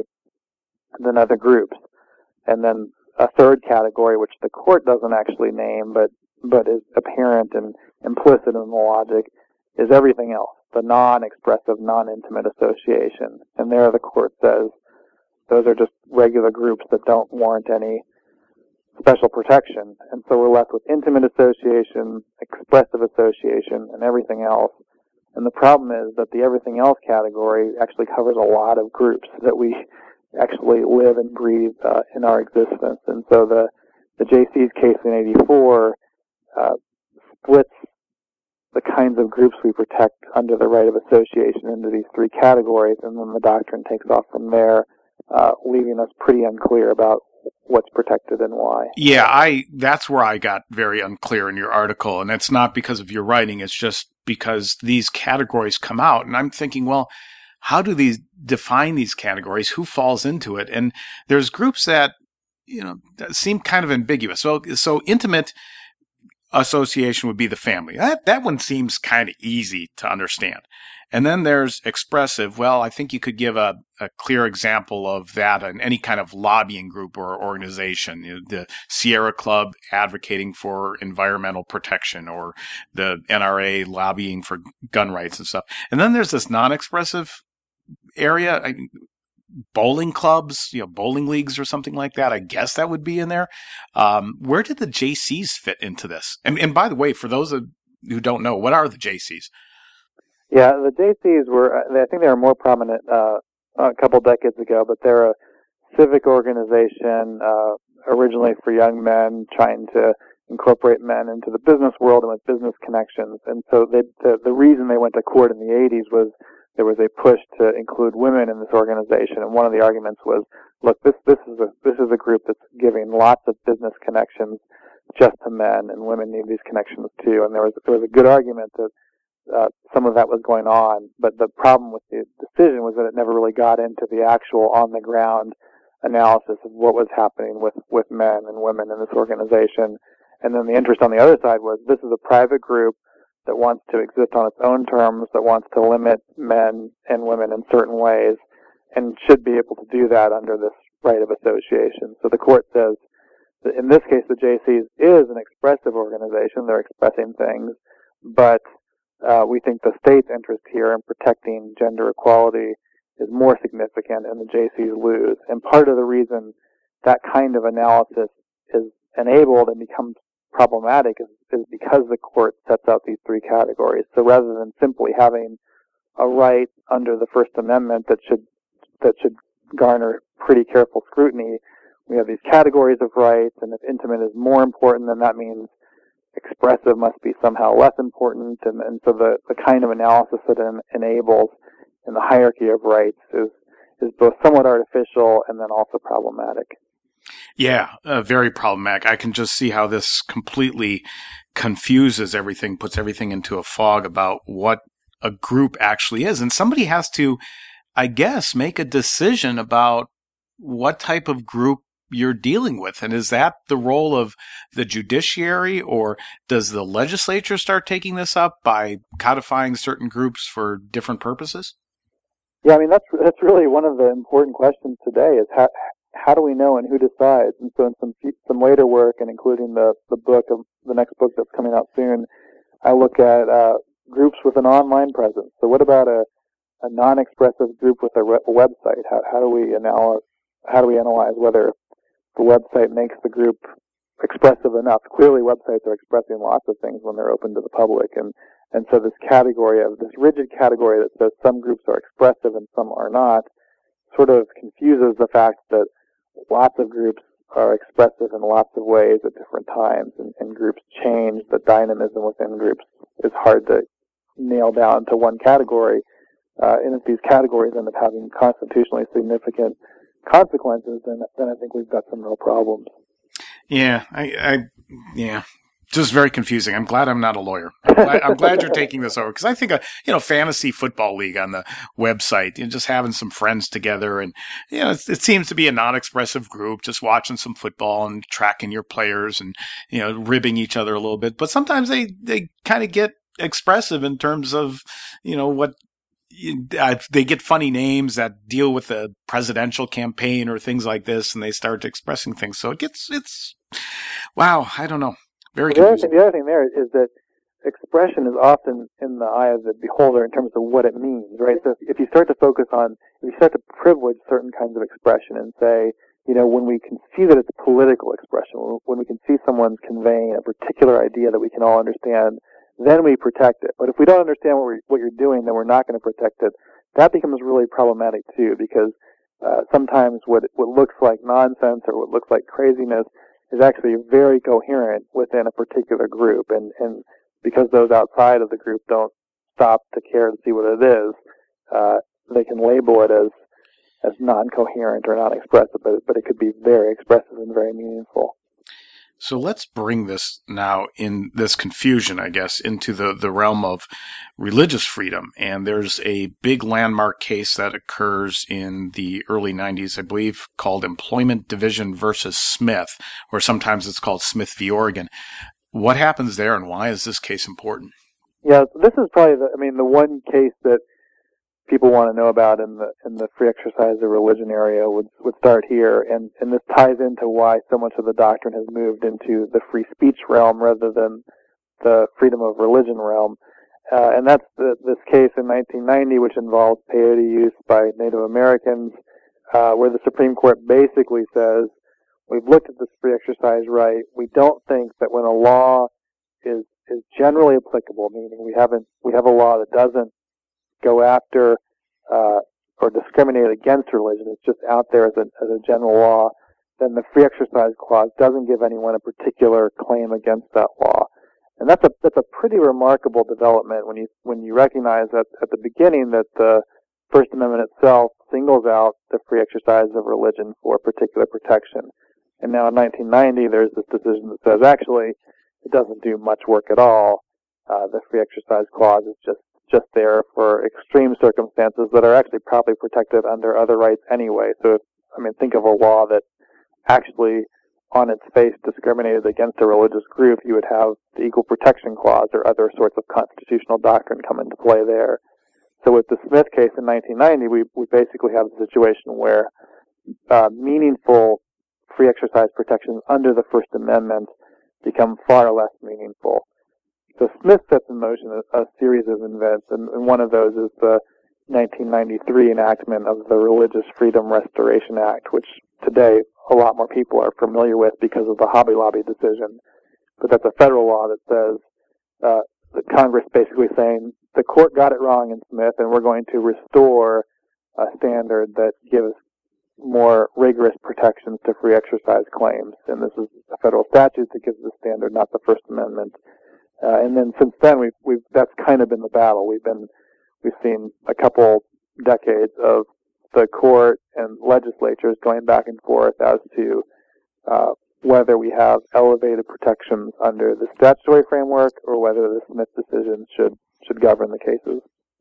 than other groups. And then a third category, which the court doesn't actually name, but but is apparent and implicit in the logic, is everything else, the non-expressive, non-intimate association. And there the court says those are just regular groups that don't warrant any special protection. And so we're left with intimate association, expressive association, and everything else. And the problem is that the everything else category actually covers a lot of groups that we actually live and breathe uh, in our existence. And so the, the Jaycees case in eighty-four uh, splits the kinds of groups we protect under the right of association into these three categories, and then the doctrine takes off from there uh, leaving us pretty unclear about what's protected and why. Yeah, I that's where I got very unclear in your article, and it's not because of your writing, it's just because these categories come out, and I'm thinking, well, how do these define these categories? Who falls into it? And there's groups that, you know, that seem kind of ambiguous. So, so intimate association would be the family. That that one seems kind of easy to understand. And then there's expressive. Well, I think you could give a, a clear example of that in any kind of lobbying group or organization. You know, the Sierra Club advocating for environmental protection, or the N R A lobbying for gun rights and stuff. And then there's this non-expressive area, I, bowling clubs, you know, bowling leagues or something like that. I guess that would be in there. Um, where did the J Cs fit into this? And, and by the way, for those of, who don't know, what are the J Cs? Yeah, the J Cs were, I think they were more prominent uh, a couple decades ago, but they're a civic organization uh, originally for young men trying to incorporate men into the business world and with business connections. And so they, the, the reason they went to court in the eighties was there was a push to include women in this organization. And one of the arguments was, look, this, this is a, this is a group that's giving lots of business connections just to men, and women need these connections too. And there was, there was a good argument that Uh, some of that was going on, but the problem with the decision was that it never really got into the actual on-the-ground analysis of what was happening with, with men and women in this organization. And then the interest on the other side was, this is a private group that wants to exist on its own terms, that wants to limit men and women in certain ways, and should be able to do that under this right of association. So the court says that in this case, the J Cs is an expressive organization. They're expressing things, but Uh, we think the state's interest here in protecting gender equality is more significant, and the J Cs lose. And part of the reason that kind of analysis is enabled and becomes problematic is, is because the court sets out these three categories. So rather than simply having a right under the First Amendment that should that should garner pretty careful scrutiny, we have these categories of rights, and if intimate is more important, then that means expressive must be somehow less important, and, and so the, the kind of analysis that it enables in the hierarchy of rights is is both somewhat artificial and then also problematic. Yeah, uh, very problematic. I can just see how this completely confuses everything, puts everything into a fog about what a group actually is. And somebody has to, I guess, make a decision about what type of group you're dealing with. And is that the role of the judiciary, or does the legislature start taking this up by codifying certain groups for different purposes? Yeah, I mean, that's that's really one of the important questions today is how how do we know and who decides? And so in some some later work, and including the, the book of the next book that's coming out soon, I look at uh, groups with an online presence. So what about a, a non-expressive group with a, re- a website? How how do we analyze how do we analyze whether the website makes the group expressive enough? Clearly, websites are expressing lots of things when they're open to the public, and and so this category of this rigid category that says some groups are expressive and some are not sort of confuses the fact that lots of groups are expressive in lots of ways at different times, and, and groups change. The dynamism within groups is hard to nail down to one category, uh, and if these categories end up having constitutionally significant consequences, then then I think we've got some real problems. Yeah, I, I yeah, just very confusing. I'm glad I'm not a lawyer. I'm glad, I'm glad you're taking this over, because I think a you know fantasy football league on the website, you know, just having some friends together, and you know it, it seems to be a non-expressive group, just watching some football and tracking your players and you know ribbing each other a little bit. But sometimes they they kind of get expressive in terms of you know what. Uh, they get funny names that deal with the presidential campaign or things like this, and they start expressing things. So it gets, it's, wow, I don't know. Very the other, confusing. thing, the other thing there is that expression is often in the eye of the beholder in terms of what it means, right? So if, if you start to focus on, if you start to privilege certain kinds of expression and say, you know, when we can see that it's political expression, when we can see someone's conveying a particular idea that we can all understand, then we protect it. But if we don't understand what, we're, what you're doing, then we're not going to protect it. That becomes really problematic too, because uh, sometimes what what looks like nonsense or what looks like craziness is actually very coherent within a particular group, and, and because those outside of the group don't stop to care to see what it is, uh, they can label it as as non-coherent or non-expressive, but, but it could be very expressive and very meaningful. So let's bring this now, in this confusion, I guess, into the, the realm of religious freedom. And there's a big landmark case that occurs in the early nineties, I believe, called Employment Division versus Smith, or sometimes it's called Smith v. Oregon. What happens there, and why is this case important? Yeah, this is probably the, I mean, the one case that people want to know about in the in the free exercise of religion area would would start here, and and this ties into why so much of the doctrine has moved into the free speech realm rather than the freedom of religion realm, uh, and that's the, this case in nineteen ninety, which involves peyote use by Native Americans, uh, where the Supreme Court basically says, we've looked at this free exercise right. We don't think that when a law is is generally applicable, meaning we haven't we have a law that doesn't go after uh, or discriminate against religion, it's just out there as a, as a general law, then the free exercise clause doesn't give anyone a particular claim against that law. And that's a that's a pretty remarkable development when you when you recognize that at the beginning that the First Amendment itself singles out the free exercise of religion for particular protection. And now in nineteen ninety, there's this decision that says actually it doesn't do much work at all. Uh, the free exercise clause is just just there for extreme circumstances that are actually probably protected under other rights anyway. So, if, I mean, think of a law that actually, on its face, discriminated against a religious group, you would have the Equal Protection Clause or other sorts of constitutional doctrine come into play there. So with the Smith case in nineteen ninety, we, we basically have a situation where uh, meaningful free exercise protections under the First Amendment become far less meaningful. So Smith sets in motion a, a series of events, and, and one of those is the nineteen ninety-three enactment of the Religious Freedom Restoration Act, which today a lot more people are familiar with because of the Hobby Lobby decision. But that's a federal law that says uh, the Congress basically saying the court got it wrong in Smith, and we're going to restore a standard that gives more rigorous protections to free exercise claims. And this is a federal statute that gives the standard, not the First Amendment. Uh, and then since then, we've, we've, that's kind of been the battle. We've been, we've seen a couple decades of the court and legislatures going back and forth as to, uh, whether we have elevated protections under the statutory framework or whether the Smith decision should, should govern the cases.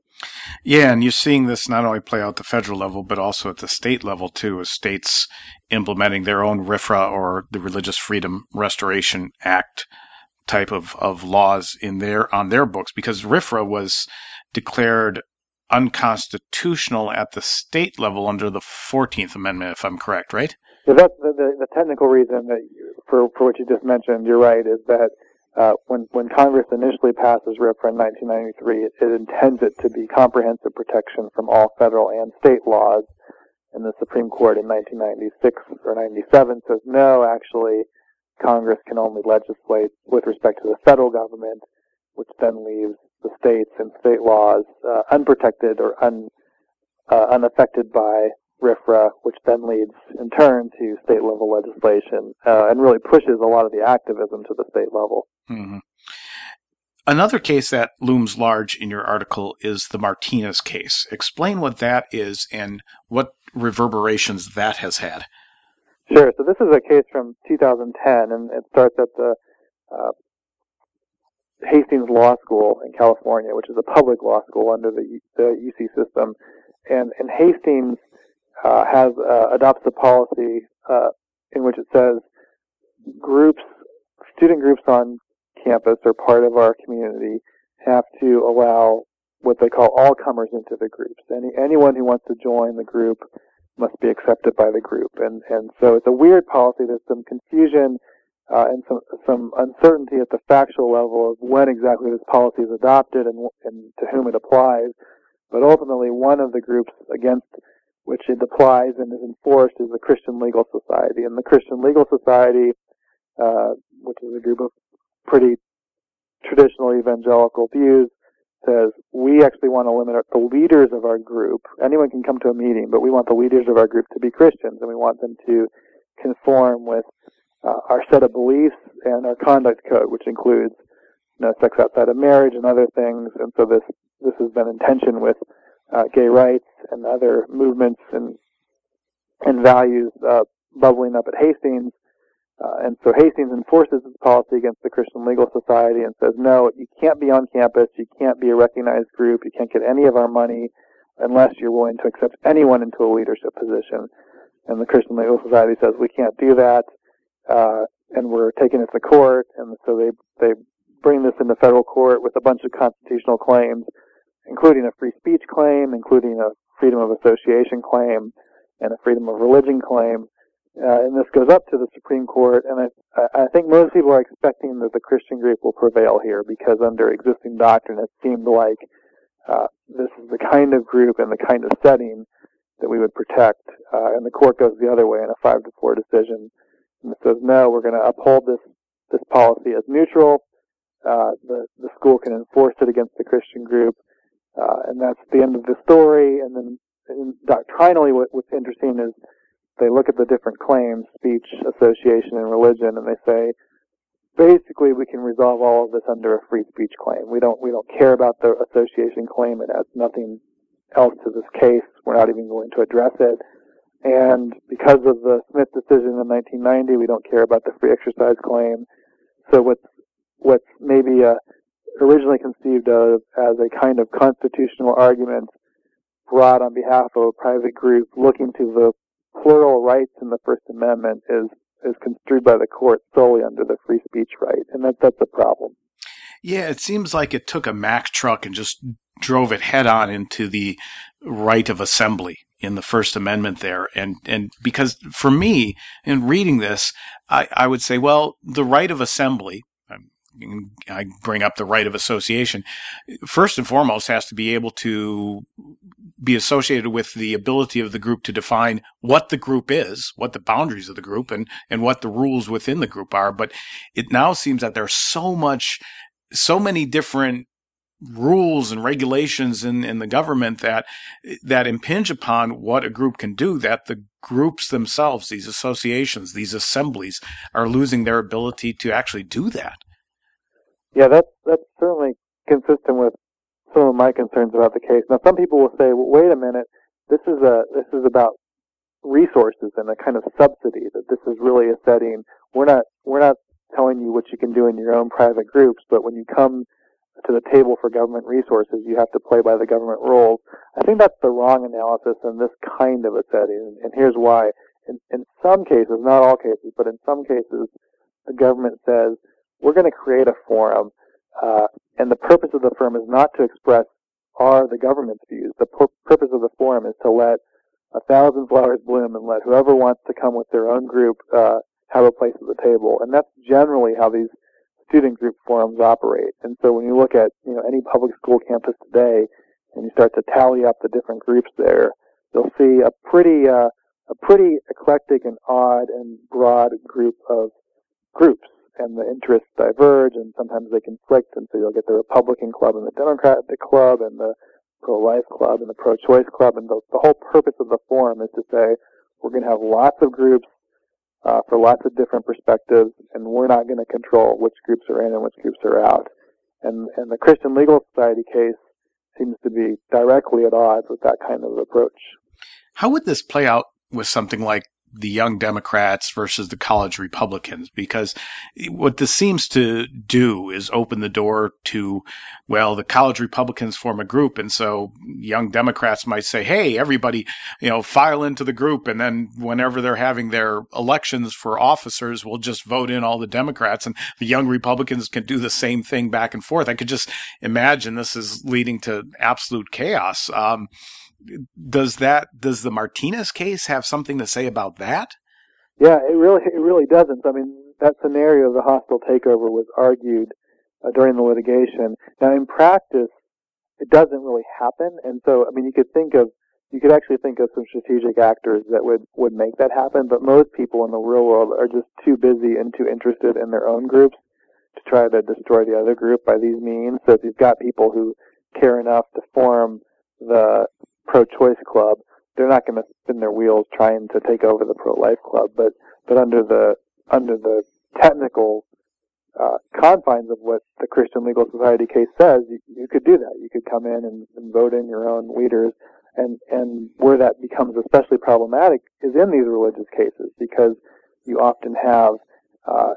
Yeah, and you're seeing this not only play out at the federal level, but also at the state level, too, as states implementing their own R F R A or the Religious Freedom Restoration Act type of, of laws in their on their books, because R F R A was declared unconstitutional at the state level under the fourteenth Amendment, if I'm correct, right? Yeah, that's the, the, the technical reason that you, for, for what you just mentioned, you're right, is that uh, when, when Congress initially passes R F R A in nineteen ninety-three, it, it intends it to be comprehensive protection from all federal and state laws, and the Supreme Court in nineteen ninety-six or ninety-seven says, no, actually, Congress can only legislate with respect to the federal government, which then leaves the states and state laws uh, unprotected or un, uh, unaffected by R F R A, which then leads in turn to state-level legislation uh, and really pushes a lot of the activism to the state level. Mm-hmm. Another case that looms large in your article is the Martinez case. Explain what that is and what reverberations that has had. Sure. So this is a case from two thousand ten, and it starts at the uh, Hastings Law School in California, which is a public law school under the, the U C system. And, and Hastings uh, has uh, adopts a policy uh, in which it says groups, student groups on campus or part of our community have to allow what they call all comers into the groups. Any anyone who wants to join the group must be accepted by the group. And, and so it's a weird policy. There's some confusion uh, and some some uncertainty at the factual level of when exactly this policy is adopted and, and to whom it applies. But ultimately, one of the groups against which it applies and is enforced is the Christian Legal Society. And the Christian Legal Society, uh, which is a group of pretty traditional evangelical views, says we actually want to limit our, the leaders of our group. Anyone can come to a meeting, but we want the leaders of our group to be Christians, and we want them to conform with uh, our set of beliefs and our conduct code, which includes, you know, sex outside of marriage and other things. And so this this has been in tension with uh, gay rights and other movements and and values uh, bubbling up at Hastings. Uh, and so Hastings enforces its policy against the Christian Legal Society and says, no, you can't be on campus, you can't be a recognized group, you can't get any of our money unless you're willing to accept anyone into a leadership position. And the Christian Legal Society says, we can't do that, uh, and we're taking it to court. And so they, they bring this into federal court with a bunch of constitutional claims, including a free speech claim, including a freedom of association claim, and a freedom of religion claim. Uh, and this goes up to the Supreme Court, and I, I think most people are expecting that the Christian group will prevail here, because under existing doctrine it seemed like uh, this is the kind of group and the kind of setting that we would protect. Uh, and the court goes the other way in a five to four decision, and it says, no, we're going to uphold this, this policy as neutral. Uh, the, the school can enforce it against the Christian group, uh, and that's the end of the story. And then and doctrinally what, what's interesting is they look at the different claims, speech, association, and religion, and they say, basically, we can resolve all of this under a free speech claim. We don't we don't care about the association claim. It adds nothing else to this case. We're not even going to address it. And because of the Smith decision in nineteen ninety, we don't care about the free exercise claim. So what's what's maybe uh, originally conceived of as a kind of constitutional argument brought on behalf of a private group looking to the plural rights in the First Amendment is is construed by the court solely under the free speech right, and that that's a problem. Yeah, it seems like it took a Mack truck and just drove it head on into the right of assembly in the First Amendment there. And and because for me, in reading this, I, I would say, well, the right of assembly, I bring up the right of association, first and foremost has to be able to be associated with the ability of the group to define what the group is, what the boundaries of the group, and, and what the rules within the group are. But it now seems that there's so much, so many different rules and regulations in, in the government that that impinge upon what a group can do, that the groups themselves, these associations, these assemblies, are losing their ability to actually do that. Yeah, that's that's certainly consistent with some of my concerns about the case. Now, some people will say, well, wait a minute, this is a this is about resources and a kind of subsidy, that this is really a setting. We're not we're not telling you what you can do in your own private groups, but when you come to the table for government resources, you have to play by the government rules. I think that's the wrong analysis in this kind of a setting, and here's why. In, in some cases, not all cases, but in some cases, the government says, we're going to create a forum, uh, and the purpose of the forum is not to express our, the government's views. The pur- purpose of the forum is to let a thousand flowers bloom and let whoever wants to come with their own group uh, have a place at the table. And that's generally how these student group forums operate. And so when you look at, you know, any public school campus today and you start to tally up the different groups there, you'll see a pretty uh, a pretty eclectic and odd and broad group of groups. And the interests diverge, and sometimes they conflict, and so you'll get the Republican club and the Democratic club and the pro-life club and the pro-choice club, and the, the whole purpose of the forum is to say, we're going to have lots of groups uh, for lots of different perspectives, and we're not going to control which groups are in and which groups are out. And, and the Christian Legal Society case seems to be directly at odds with that kind of approach. How would this play out with something like the Young Democrats versus the college Republicans? Because what this seems to do is open the door to, well, the college Republicans form a group, and so Young Democrats might say, hey, everybody, you know, file into the group, and then whenever they're having their elections for officers, we'll just vote in all the Democrats, and the Young Republicans can do the same thing back and forth. I could just imagine this is leading to absolute chaos. Um, Does that, does the Martinez case have something to say about that? Yeah, it really, it really doesn't. I mean, that scenario of the hostile takeover was argued uh, during the litigation. Now, in practice, it doesn't really happen. And so, I mean, you could think of, you could actually think of some strategic actors that would, would make that happen. But most people in the real world are just too busy and too interested in their own groups to try to destroy the other group by these means. So if you've got people who care enough to form the pro-choice club, they're not going to spin their wheels trying to take over the pro-life club. But but under the under the technical uh, confines of what the Christian Legal Society case says, you, you could do that. You could come in and, and vote in your own leaders. And, and where that becomes especially problematic is in these religious cases, because you often have uh,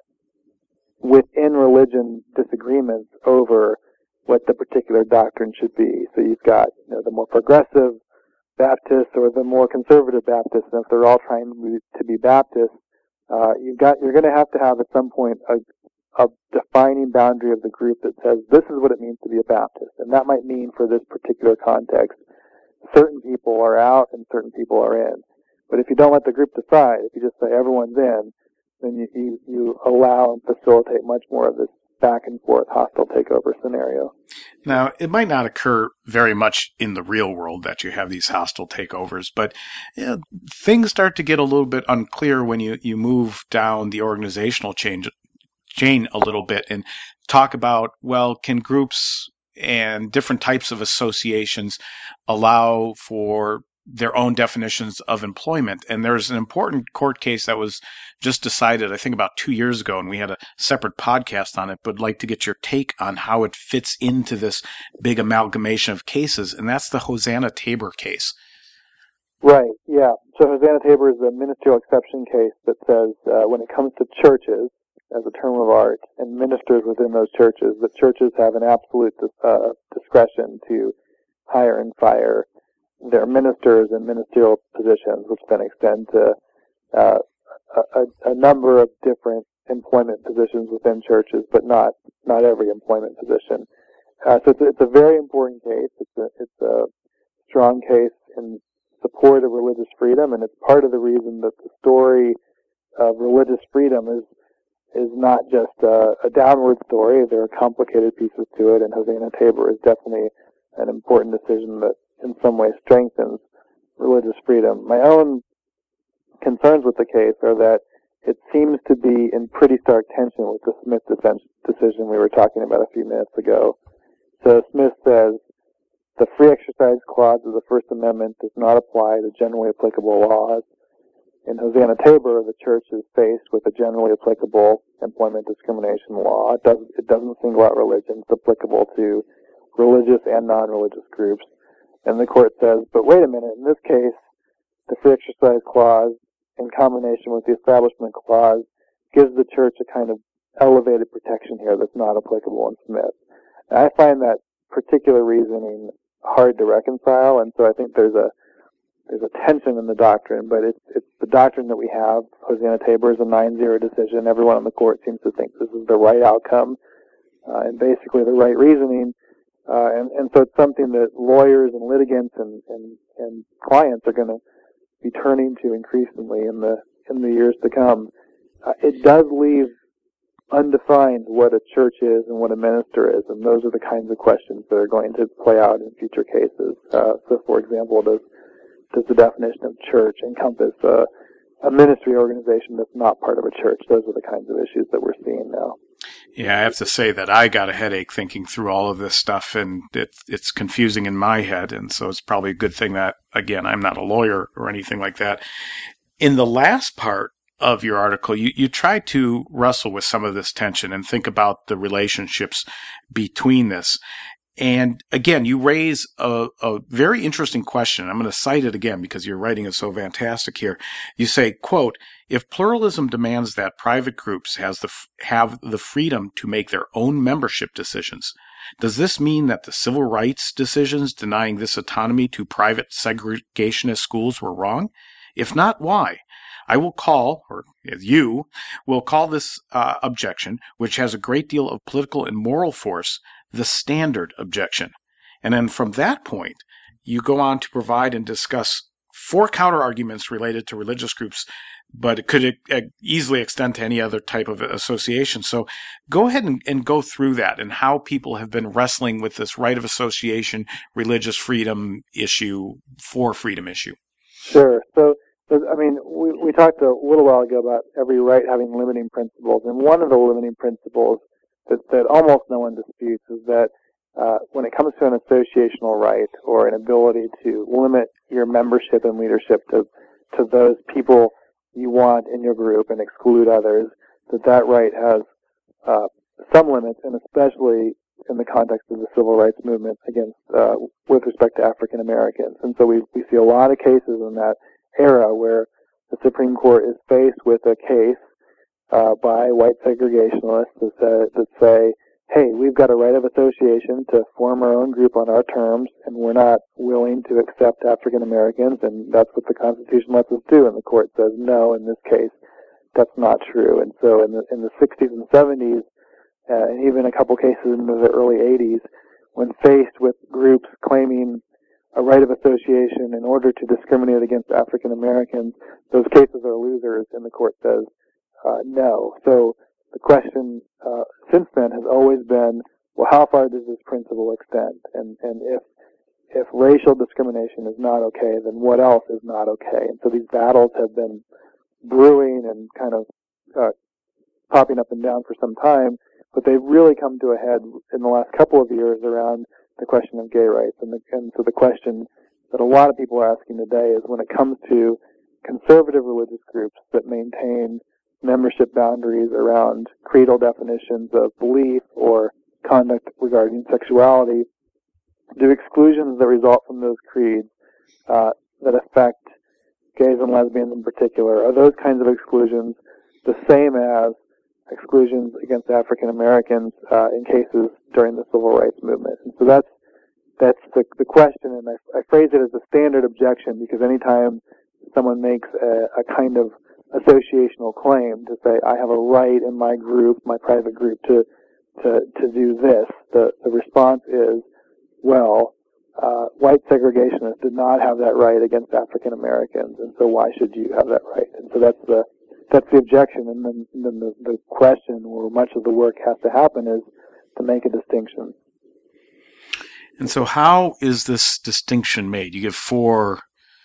within religion disagreements over what the particular doctrine should be. So you've got, you know, the more progressive Baptists or the more conservative Baptists, and if they're all trying to be, to be Baptists, uh, you've got you're going to have to have at some point a, a defining boundary of the group that says this is what it means to be a Baptist, and that might mean for this particular context, certain people are out and certain people are in. But if you don't let the group decide, if you just say everyone's in, then you, you, you allow and facilitate much more of this back and forth hostile takeover scenario. Now, it might not occur very much in the real world that you have these hostile takeovers, but you know, things start to get a little bit unclear when you, you move down the organizational chain, chain a little bit and talk about, well, can groups and different types of associations allow for their own definitions of employment? And there's an important court case that was just decided, I think, about two years ago, and we had a separate podcast on it, but I'd like to get your take on how it fits into this big amalgamation of cases, and that's the Hosanna-Tabor case. Right, yeah. So Hosanna-Tabor is a ministerial exception case that says uh, when it comes to churches, as a term of art, and ministers within those churches, that churches have an absolute uh, discretion to hire and fire their ministers in ministerial positions, which then extend to uh, a, a number of different employment positions within churches, but not not every employment position. Uh, so it's a, it's a very important case. It's a, it's a strong case in support of religious freedom, and it's part of the reason that the story of religious freedom is is not just a, a downward story. There are complicated pieces to it, and Hosanna-Tabor is definitely an important decision that in some way strengthens religious freedom. My own concerns with the case are that it seems to be in pretty stark tension with the Smith decision we were talking about a few minutes ago. So Smith says the free exercise clause of the First Amendment does not apply to generally applicable laws. In Hosanna-Tabor, the church is faced with a generally applicable employment discrimination law. It doesn't, it doesn't single out religion. It's applicable to religious and non-religious groups. And the court says, but wait a minute, in this case, the free exercise clause, in combination with the establishment clause, gives the church a kind of elevated protection here that's not applicable in Smith. And I find that particular reasoning hard to reconcile, and so I think there's a there's a tension in the doctrine, but it's it's the doctrine that we have. Hosanna-Tabor is a nine zero decision. Everyone on the court seems to think this is the right outcome, uh, and basically the right reasoning. Uh, and, and so it's something that lawyers and litigants and, and, and clients are going to be turning to increasingly in the in the years to come. Uh, it does leave undefined what a church is and what a minister is, and those are the kinds of questions that are going to play out in future cases. Uh, so, for example, does does the definition of church encompass uh, a ministry organization that's not part of a church? Those are the kinds of issues that we're seeing now. Yeah, I have to say that I got a headache thinking through all of this stuff, and it, it's confusing in my head, and so it's probably a good thing that, again, I'm not a lawyer or anything like that. In the last part of your article, you, you try to wrestle with some of this tension and think about the relationships between this. And again, you raise a, a very interesting question. I'm going to cite it again because your writing is so fantastic here. You say, quote, if pluralism demands that private groups has the, have the freedom to make their own membership decisions, does this mean that the civil rights decisions denying this autonomy to private segregationist schools were wrong? If not, why? I will call, or you will call this uh, objection, which has a great deal of political and moral force, the standard objection. And then from that point, you go on to provide and discuss four counter-arguments related to religious groups, but it could uh, easily extend to any other type of association. So go ahead and, and go through that and how people have been wrestling with this right of association, religious freedom issue, for freedom issue. Sure. So, I mean, we, we talked a little while ago about every right having limiting principles, and one of the limiting principles that, that almost no one disputes is that uh, when it comes to an associational right or an ability to limit your membership and leadership to to those people you want in your group and exclude others, that that right has uh, some limits, and especially in the context of the civil rights movement against, uh, with respect to African Americans. And so we, we see a lot of cases in that era where the Supreme Court is faced with a case uh, by white segregationists that say, that say, hey, we've got a right of association to form our own group on our terms, and we're not willing to accept African Americans, and that's what the Constitution lets us do. And the court says, no, in this case, that's not true. And so in the in the sixties and seventies, uh, and even a couple cases in the early eighties, when faced with groups claiming a right of association in order to discriminate against African Americans, those cases are losers, and the court says uh, no. So the question uh, since then has always been, well, how far does this principle extend? And and if if racial discrimination is not okay, then what else is not okay? And so these battles have been brewing and kind of uh, popping up and down for some time, but they've really come to a head in the last couple of years around the question of gay rights. And, the, and so the question that a lot of people are asking today is, when it comes to conservative religious groups that maintain membership boundaries around creedal definitions of belief or conduct regarding sexuality, do exclusions that result from those creeds uh, that affect gays and lesbians in particular, are those kinds of exclusions the same as exclusions against African Americans uh, in cases during the civil rights movement? And so that's that's the, the question, and I, I phrase it as a standard objection, because anytime someone makes a, a kind of associational claim to say, I have a right in my group, my private group, to to, to do this, the, the response is, well, uh, white segregationists did not have that right against African Americans, and so why should you have that right? And so that's the that's the objection, and then, then the, the question, where much of the work has to happen, is to make a distinction. And so how is this distinction made? You give four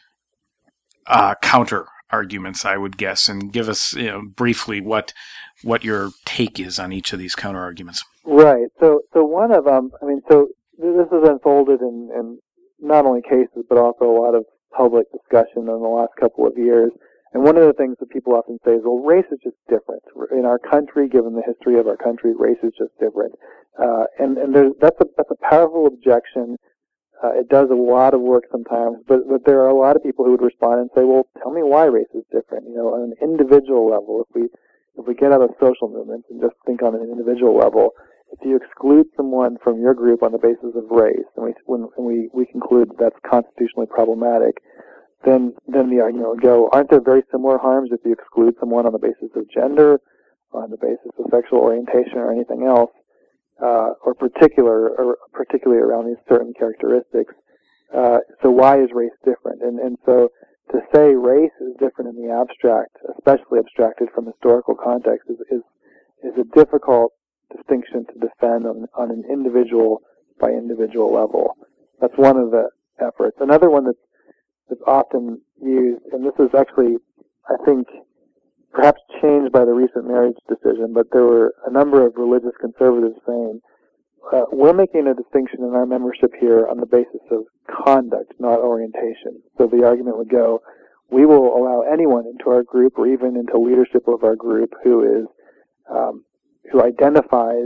uh, counter arguments, I would guess, and give us, you know, briefly what what your take is on each of these counter arguments. Right. So so one of them, I mean, so this has unfolded in, in not only cases, but also a lot of public discussion in the last couple of years. And one of the things that people often say is, well, race is just different. In our country, given the history of our country, race is just different. Uh, and and there's, that's, a, that's a powerful objection. Uh, it does a lot of work sometimes, but, but there are a lot of people who would respond and say, well, tell me why race is different. You know, on an individual level, if we if we get out of social movements and just think on an individual level, if you exclude someone from your group on the basis of race, and we when and we, we conclude that's constitutionally problematic, then then the argument would go, aren't there very similar harms if you exclude someone on the basis of gender, or on the basis of sexual orientation, or anything else, uh, or particular, or particularly around these certain characteristics? Uh, so why is race different? And and so to say race is different in the abstract, especially abstracted from historical context, is is, is a difficult distinction to defend on, on an individual by individual level. That's one of the efforts. Another one that's, that's often used, and this is actually, I think, perhaps changed by the recent marriage decision, but there were a number of religious conservatives saying, uh, we're making a distinction in our membership here on the basis of conduct, not orientation. So the argument would go, we will allow anyone into our group, or even into leadership of our group, who is um, who identifies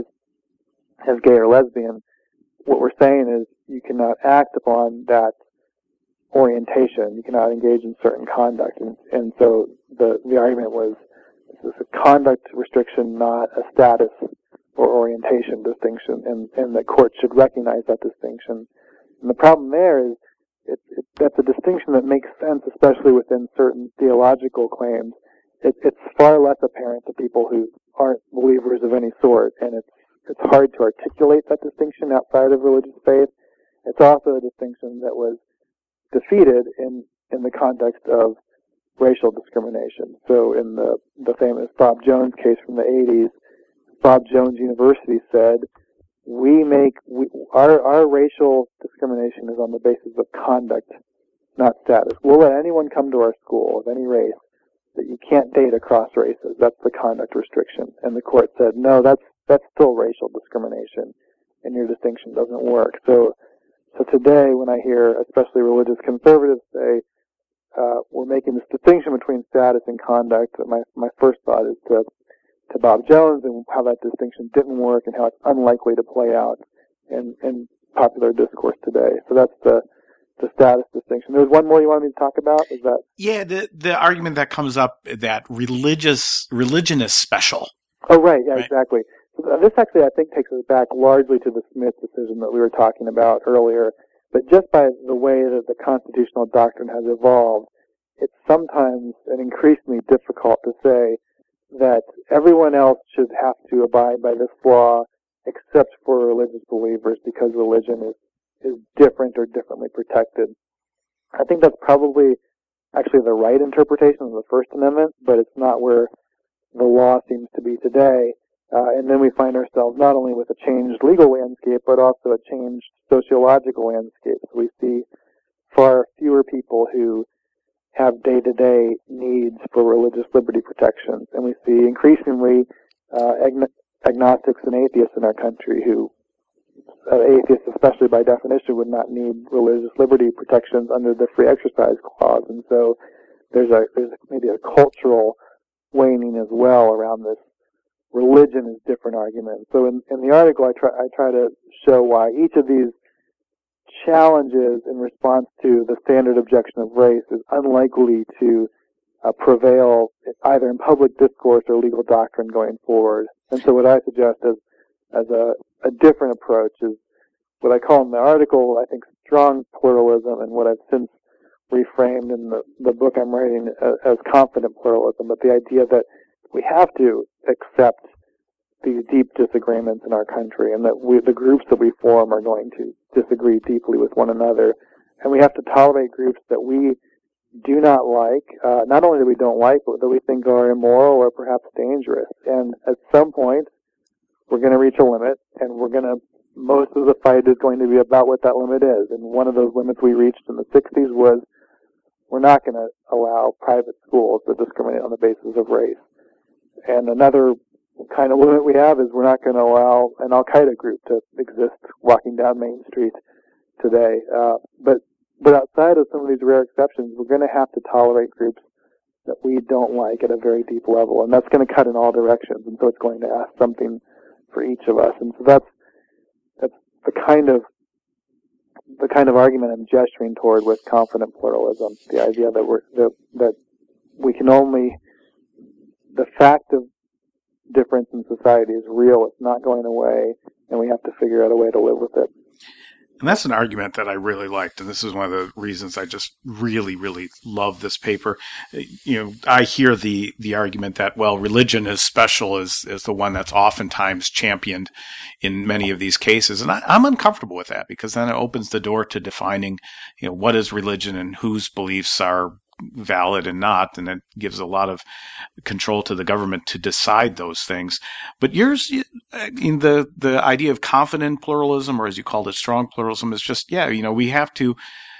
as gay or lesbian. What we're saying is, you cannot act upon that orientation. You cannot engage in certain conduct. And, and so the, the argument was, this is a conduct restriction, not a status or orientation distinction, and, and the court should recognize that distinction. And the problem there is, it, it, that's a distinction that makes sense, especially within certain theological claims. It, it's far less apparent to people who aren't believers of any sort, and it's it's hard to articulate that distinction outside of religious faith. It's also a distinction that was defeated in, in the context of racial discrimination. So in the, the famous Bob Jones case from the eighties, Bob Jones University said, we make, we, our, our racial discrimination is on the basis of conduct, not status. We'll let anyone come to our school of any race, that you can't date across races. That's the conduct restriction. And the court said, no, that's that's still racial discrimination, and your distinction doesn't work. So so today, when I hear especially religious conservatives say, uh, we're making this distinction between status and conduct, my my first thought is to to Bob Jones and how that distinction didn't work and how it's unlikely to play out in, in popular discourse today. So that's the the status distinction. There's one more you wanted me to talk about? Is that? Yeah, the the argument that comes up that religious religion is special. Oh, right. Yeah, right? Exactly. So this actually, I think, takes us back largely to the Smith decision that we were talking about earlier. But just by the way that the constitutional doctrine has evolved, it's sometimes and increasingly difficult to say that everyone else should have to abide by this law except for religious believers because religion is is different or differently protected. I think that's probably actually the right interpretation of the First Amendment, but it's not where the law seems to be today. Uh, and then we find ourselves not only with a changed legal landscape, but also a changed sociological landscape. So we see far fewer people who have day-to-day needs for religious liberty protections. And we see increasingly uh, agn- agnostics and atheists in our country who Uh, atheists, especially by definition, would not need religious liberty protections under the free exercise clause, and so there's a there's maybe a cultural waning as well around this religion is different argument. So in, in the article, I try I try to show why each of these challenges in response to the standard objection of race is unlikely to uh, prevail either in public discourse or legal doctrine going forward. And so what I suggest is as a A different approach is what I call in the article, I think, strong pluralism, and what I've since reframed in the, the book I'm writing as, as confident pluralism, but the idea that we have to accept these deep disagreements in our country, and that we, the groups that we form are going to disagree deeply with one another, and we have to tolerate groups that we do not like, uh, not only that we don't like, but that we think are immoral or perhaps dangerous. And at some point, we're going to reach a limit, and we're going to, most of the fight is going to be about what that limit is. And one of those limits we reached in the sixties was we're not going to allow private schools to discriminate on the basis of race. And another kind of limit we have is we're not going to allow an Al-Qaeda group to exist walking down Main Street today. Uh, but, but outside of some of these rare exceptions, we're going to have to tolerate groups that we don't like at a very deep level. And that's going to cut in all directions. And so it's going to ask something for each of us, and so that's that's the kind of the kind of argument I'm gesturing toward with confident pluralism. The idea that we're that, that we can only the fact of difference in society is real. It's not going away, and we have to figure out a way to live with it. And that's an argument that I really liked, and this is one of the reasons I just really, really love this paper. You know, I hear the the argument that, well, religion is special is, is the one that's oftentimes championed in many of these cases, and I, I'm uncomfortable with that because then it opens the door to defining, you know, what is religion and whose beliefs are valid and not, and it gives a lot of control to the government to decide those things. But yours, in the the idea of confident pluralism, or as you called it, strong pluralism, is just, yeah, you know, we have to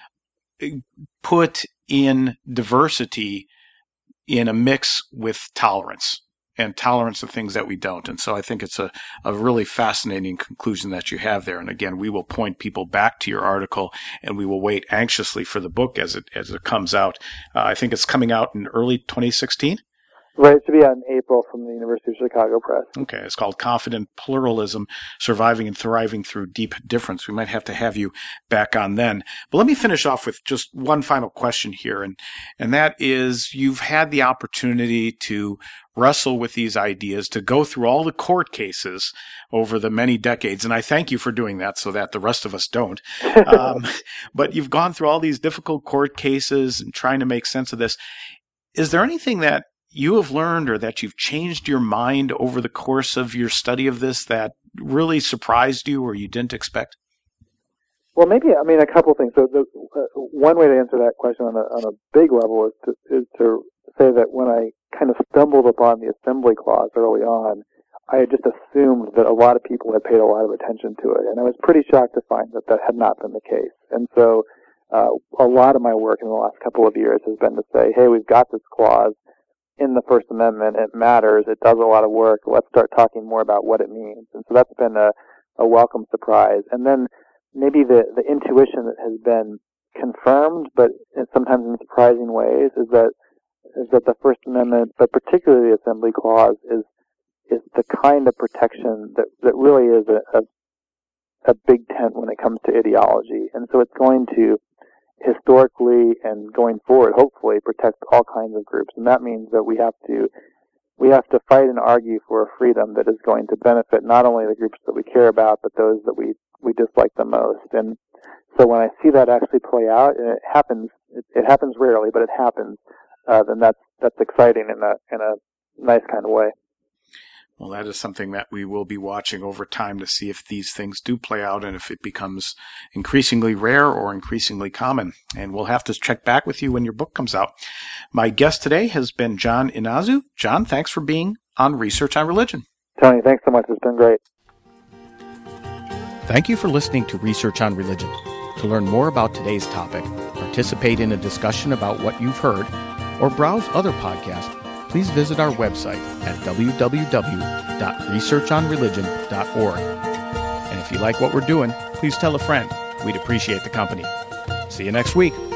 put in diversity in a mix with tolerance, and tolerance of things that we don't. And so I think it's a, a really fascinating conclusion that you have there. And again, we will point people back to your article, and we will wait anxiously for the book as it as it comes out. Uh, I think it's coming out in early twenty sixteen. Right, it should be out in April from the University of Chicago Press. Okay, it's called Confident Pluralism, Surviving and Thriving Through Deep Difference. We might have to have you back on then. But let me finish off with just one final question here, and and that is, you've had the opportunity to wrestle with these ideas, to go through all the court cases over the many decades, and I thank you for doing that so that the rest of us don't. Um, but you've gone through all these difficult court cases and trying to make sense of this. Is there anything that you have learned or that you've changed your mind over the course of your study of this that really surprised you or you didn't expect? Well, maybe, I mean, a couple of things. So the, uh, one way to answer that question on a, on a big level is to, is to say that when I kind of stumbled upon the Assembly Clause early on, I had just assumed that a lot of people had paid a lot of attention to it. And I was pretty shocked to find that that had not been the case. And so uh, a lot of my work in the last couple of years has been to say, hey, we've got this clause in the First Amendment. It matters. It does a lot of work. Let's start talking more about what it means. And so that's been a, a welcome surprise. And then maybe the, the intuition that has been confirmed, but sometimes in surprising ways, is that is that the First Amendment, but particularly the Assembly Clause, is is the kind of protection that, that really is a, a a big tent when it comes to ideology. And so it's going to historically and going forward, hopefully, protect all kinds of groups. And that means that we have to we have to fight and argue for a freedom that is going to benefit not only the groups that we care about, but those that we, we dislike the most. And so when I see that actually play out, and it happens, it, it happens rarely, but it happens, uh, then that's that's exciting in a in a nice kind of way. Well, that is something that we will be watching over time to see if these things do play out and if it becomes increasingly rare or increasingly common. And we'll have to check back with you when your book comes out. My guest today has been John Inazu. John, thanks for being on Research on Religion. Tony, thanks so much. It's been great. Thank you for listening to Research on Religion. To learn more about today's topic, participate in a discussion about what you've heard, or browse other podcasts, please visit our website at w w w dot research on religion dot org. And if you like what we're doing, please tell a friend. We'd appreciate the company. See you next week.